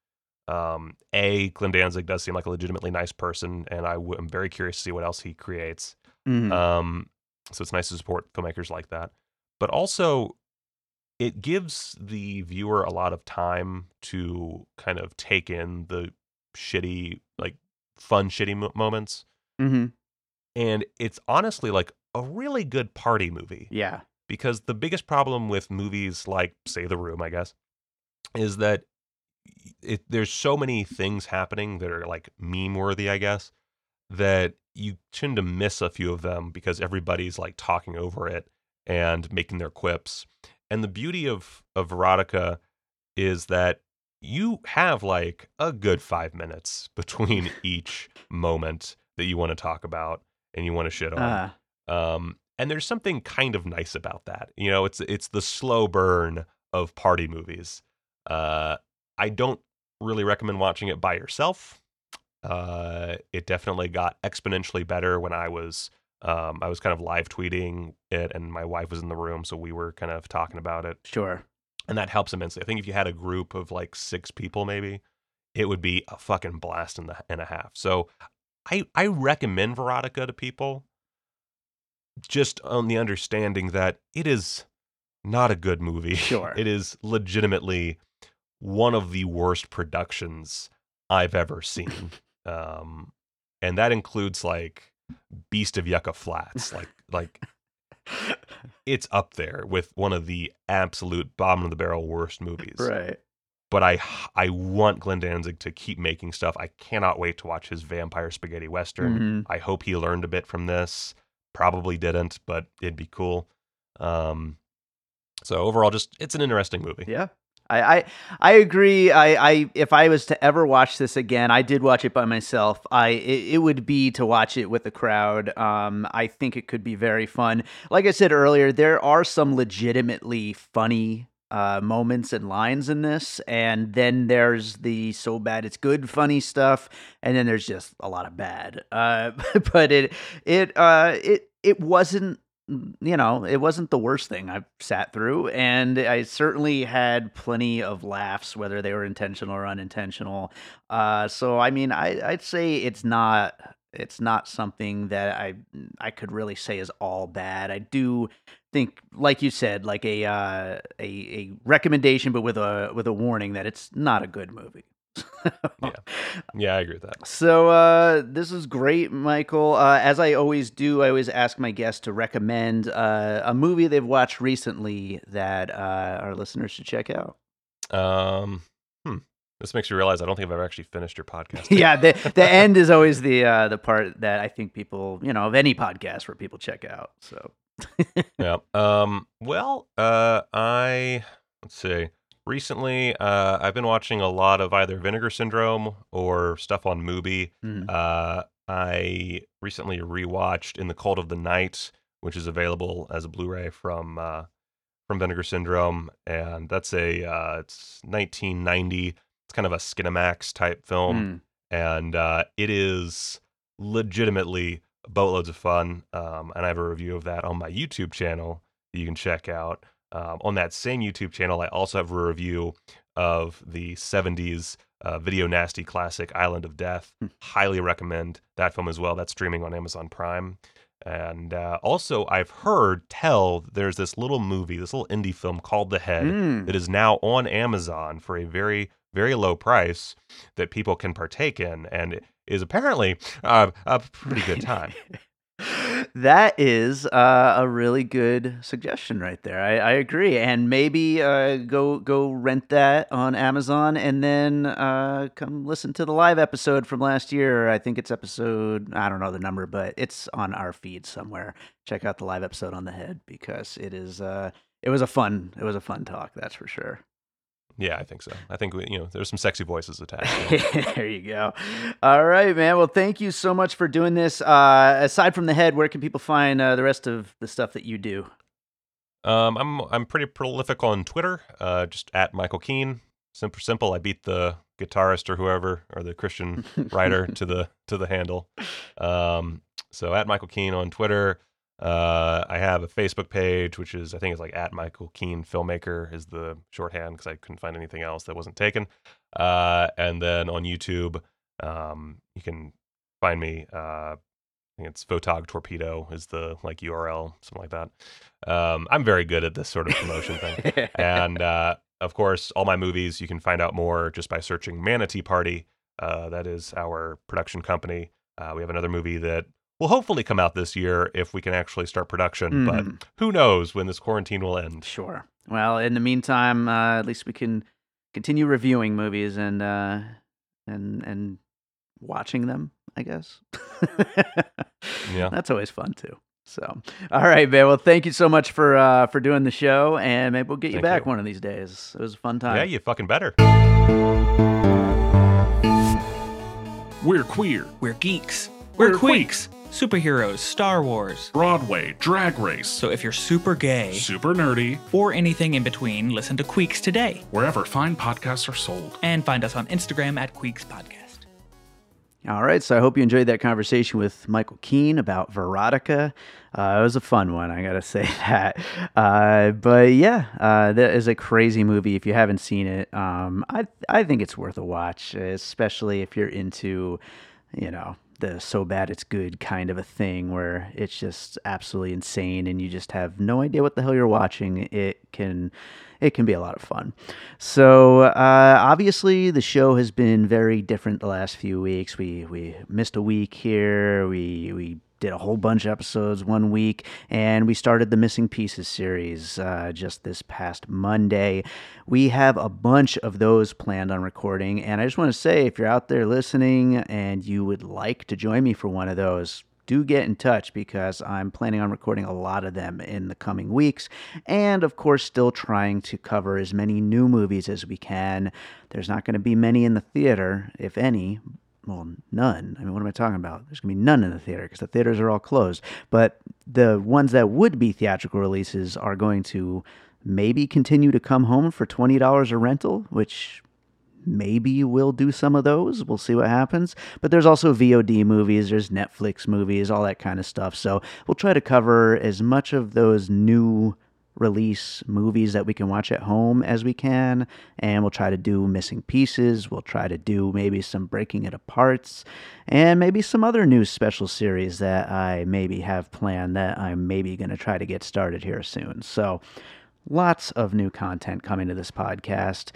Glenn Danzig does seem like a legitimately nice person, and I'm very curious to see what else he creates. Mhm. So it's nice to support filmmakers like that. But also, it gives the viewer a lot of time to kind of take in the shitty, like fun, shitty moments. Mhm. And it's honestly like a really good party movie. Yeah. Because the biggest problem with movies like, say, The Room, I guess, is that there's so many things happening that are like meme worthy, I guess, that you tend to miss a few of them because everybody's like talking over it and making their quips. And the beauty of Veronica is that you have like a good 5 minutes between each moment that you want to talk about and you want to shit on. Uh, And there's something kind of nice about that. You know, it's the slow burn of party movies. I don't really recommend watching it by yourself. It definitely got exponentially better when I was kind of live tweeting it, and my wife was in the room, so we were kind of talking about it, sure. and that helps immensely. I think if you had a group of like 6 people, maybe it would be a fucking blast and a half. So I recommend Veronica to people just on the understanding that it is not a good movie. Sure. It is legitimately one of the worst productions I've ever seen. Um, and that includes like Beast of Yucca Flats. Like it's up there with one of the absolute bottom of the barrel worst movies. Right. But I want Glenn Danzig to keep making stuff. I cannot wait to watch his vampire spaghetti western. Mhm. I hope he learned a bit from this. Probably didn't, but it'd be cool. So overall, just it's an interesting movie. Yeah. I agree. I if I was to ever watch this again, I did watch it by myself. It would be to watch it with a crowd. I think it could be very fun. Like I said earlier, there are some legitimately funny moments and lines in this, and then there's the so bad it's good funny stuff, and then there's just a lot of bad. But it wasn't, it wasn't the worst thing I've sat through, and I certainly had plenty of laughs, whether they were intentional or unintentional. So I mean, I'd say it's not something that I could really say is all bad. I do think, like you said, like a recommendation, but with a warning that it's not a good movie. Yeah, yeah, I agree with that. So this is great, Michael. As I always do, I always ask my guests to recommend a movie they've watched recently that our listeners should check out. Um, This makes you realize I don't think I've ever actually finished your podcast. Yeah, the end is always the part that I think people, of any podcast where people check out. So Yeah. Well, let's see. Recently, I've been watching a lot of either Vinegar Syndrome or stuff on Mubi. Mhm. I recently rewatched In the Cold of the Night, which is available as a Blu-ray from Vinegar Syndrome, and that's it's 1990. It's kind of a Skinamax type film, Mm. and it is legitimately boatloads of fun. And I have a review of that on my YouTube channel that you can check out. On that same YouTube channel, I also have a review of the 70s video nasty classic Island of Death. Hmm. Highly recommend that film as well. That's streaming on Amazon Prime. And also, I've heard there's this little movie, this little indie film called The Head Mm. that is now on Amazon for a very, very low price that people can partake in, and it is apparently a pretty good time. That is a really good suggestion right there. I agree, and maybe go rent that on Amazon, and then come listen to the live episode from last year. I think it's episode, I don't know the number, but it's on our feed somewhere. Check out the live episode on The Head, because it was a fun talk, that's for sure. Yeah, I think so. I think there's some sexy voices attached. There you go. All right, man. Well, thank you so much for doing this. Aside from The Head, where can people find the rest of the stuff that you do? I'm pretty prolific on Twitter, just at Michael Keane. Simple. I beat the guitarist or whoever, or the Christian writer to the handle. So at Michael Keane on Twitter. I have a Facebook page, which is, I think it's like at Michael Keane Filmmaker is the shorthand, because I couldn't find anything else that wasn't taken. And then on YouTube, you can find me think it's Photog Torpedo is the like URL, something like that. I'm very good at this sort of promotion thing. And of course, all my movies, you can find out more just by searching Manatee Party. That is our production company. We have another movie that will hopefully come out this year if we can actually start production. But who knows when this quarantine will end. Sure. Well, in the meantime, at least we can continue reviewing movies and watching them, I guess. Yeah. That's always fun too. So, all right, man. Well, thank you so much for doing the show, and maybe we'll get you back one of these days. It was a fun time. Yeah, you fucking better. We're queer. We're geeks. We're queeks. Superheroes, Star Wars, Broadway, Drag Race. So if you're super gay, super nerdy, or anything in between, listen to Queeks today. Wherever fine podcasts are sold. And find us on Instagram at Queeks Podcast. All right, so I hope you enjoyed that conversation with Michael Keene about Verotica. It was a fun one, I gotta say that. But yeah, that is a crazy movie. If you haven't seen it, I think it's worth a watch, especially if you're into, the so bad it's good kind of a thing where it's just absolutely insane and you just have no idea what the hell you're watching. It can be a lot of fun. So obviously the show has been very different the last few weeks. We missed a week here. We did a whole bunch of episodes one week, and we started the Missing Pieces series just this past Monday. We have a bunch of those planned on recording, and I just want to say, if you're out there listening and you would like to join me for one of those, do get in touch, because I'm planning on recording a lot of them in the coming weeks, and of course still trying to cover as many new movies as we can. There's not going to be many in the theater, if any. Well, none. I mean, what am I talking about? There's going to be none in the theater because the theaters are all closed. But the ones that would be theatrical releases are going to maybe continue to come home for $20 a rental, which maybe we'll do some of those. We'll see what happens. But there's also VOD movies, there's Netflix movies, all that kind of stuff. So we'll try to cover as much of those new release movies that we can watch at home as we can, and we'll try to do Missing Pieces. We'll try to do maybe some Breaking It Aparts, and maybe some other new special series that I maybe have planned that I'm maybe going to try to get started here soon. So lots of new content coming to this podcast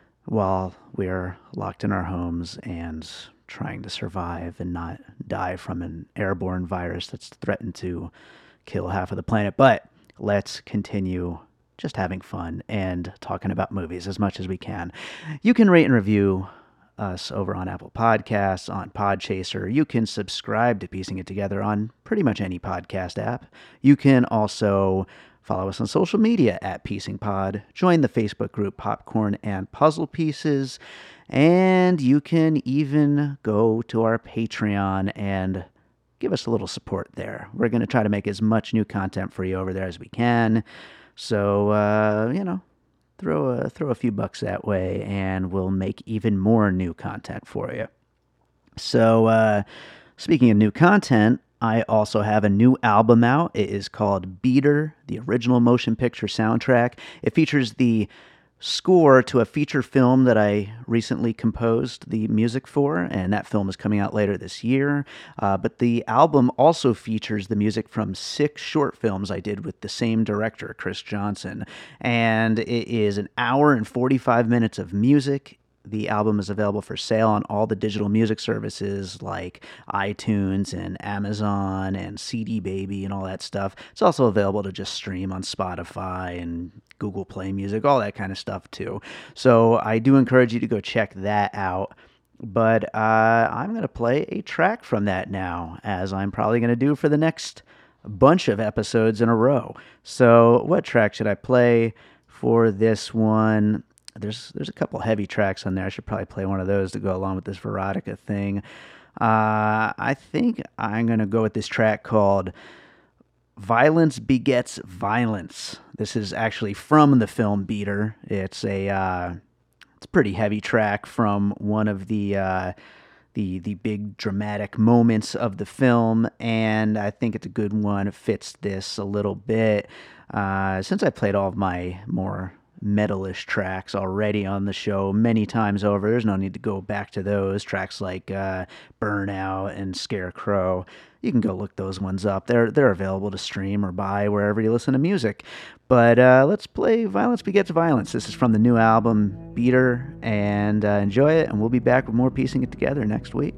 while we're locked in our homes and trying to survive and not die from an airborne virus that's threatened to kill half of the planet. But let's continue just having fun and talking about movies as much as we can. You can rate and review us over on Apple Podcasts, on Podchaser. You can subscribe to Piecing It Together on pretty much any podcast app. You can also follow us on social media at Piecing Pod. Join the Facebook group Popcorn and Puzzle Pieces. And you can even go to our Patreon and give us a little support there. We're going to try to make as much new content for you over there as we can. So, throw a few bucks that way, and we'll make even more new content for you. So, speaking of new content, I also have a new album out. It is called Beater, the original motion picture soundtrack. It features the score to a feature film that I recently composed the music for, and that film is coming out later this year. But the album also features the music from 6 short films I did with the same director, Chris Johnson, and it is an hour and 45 minutes of music. The album is available for sale on all the digital music services like iTunes and Amazon and CD Baby and all that stuff. It's also available to just stream on Spotify and Google Play Music, all that kind of stuff too. So I do encourage you to go check that out. But I'm going to play a track from that now, as I'm probably going to do for the next bunch of episodes in a row. So what track should I play for this one? There's a couple heavy tracks on there. I should probably play one of those to go along with this Verotica thing. I think I'm going to go with this track called Violence Begets Violence. This is actually from the film Beater. It's a pretty heavy track from one of the big dramatic moments of the film, and I think it's a good one. It fits this a little bit. Since I played all of my more metalish tracks already on the show many times over. There's no need to go back to those tracks like Burnout and Scarecrow. You can go look those ones up. They're available to stream or buy wherever you listen to music. But let's play Violence Begets Violence. This is from the new album Beater, and enjoy it, and we'll be back with more Piecing It Together next week.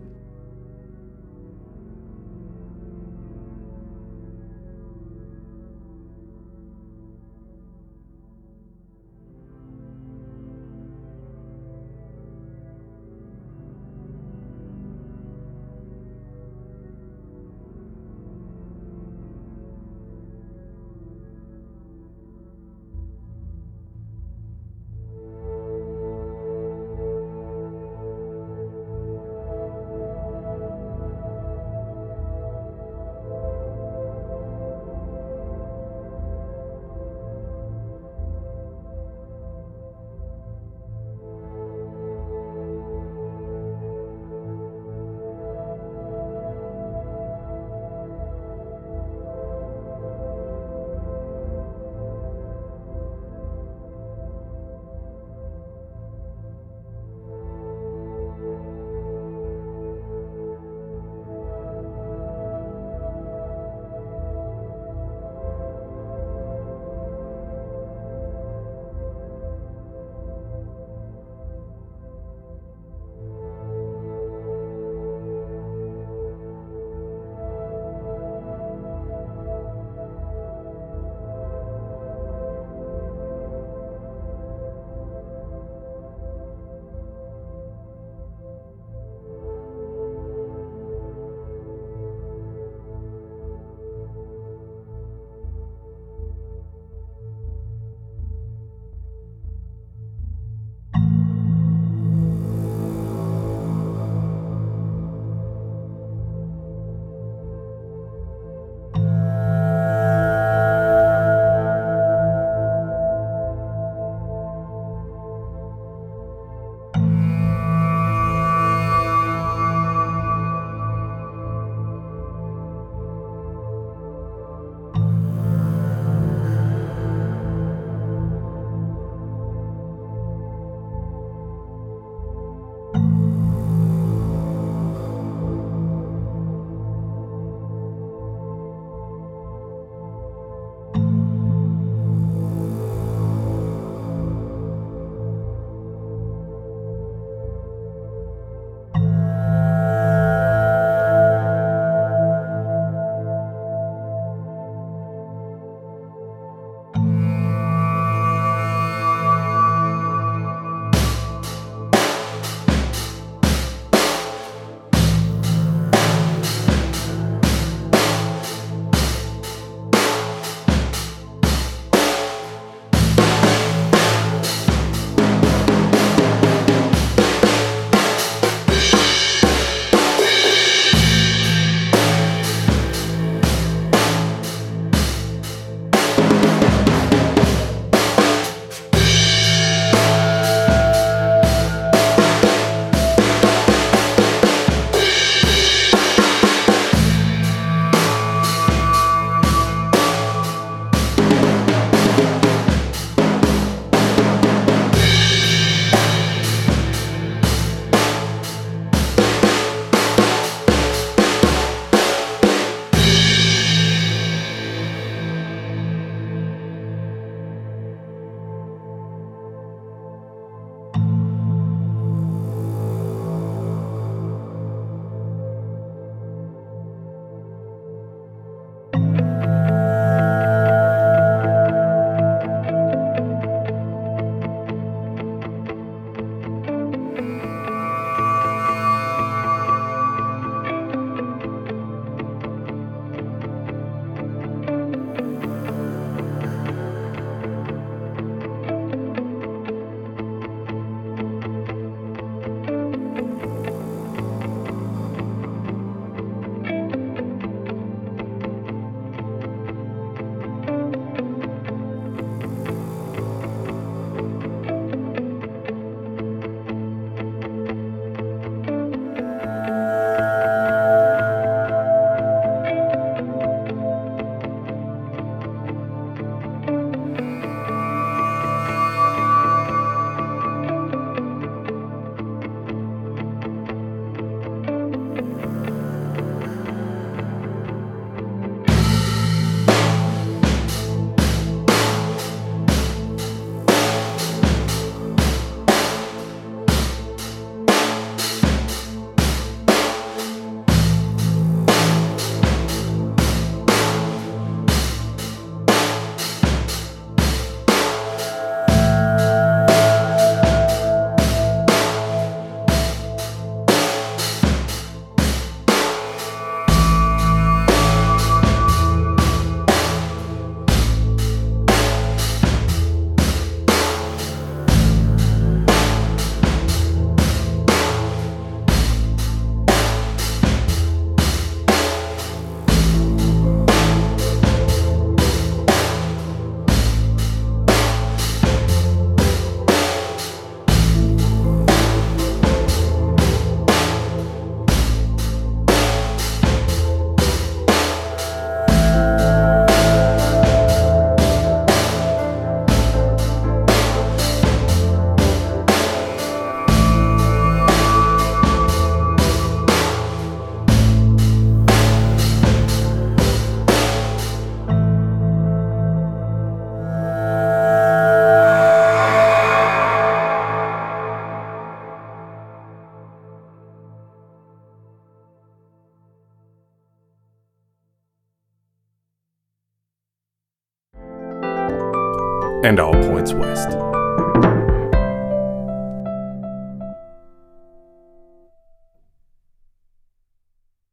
and all points west.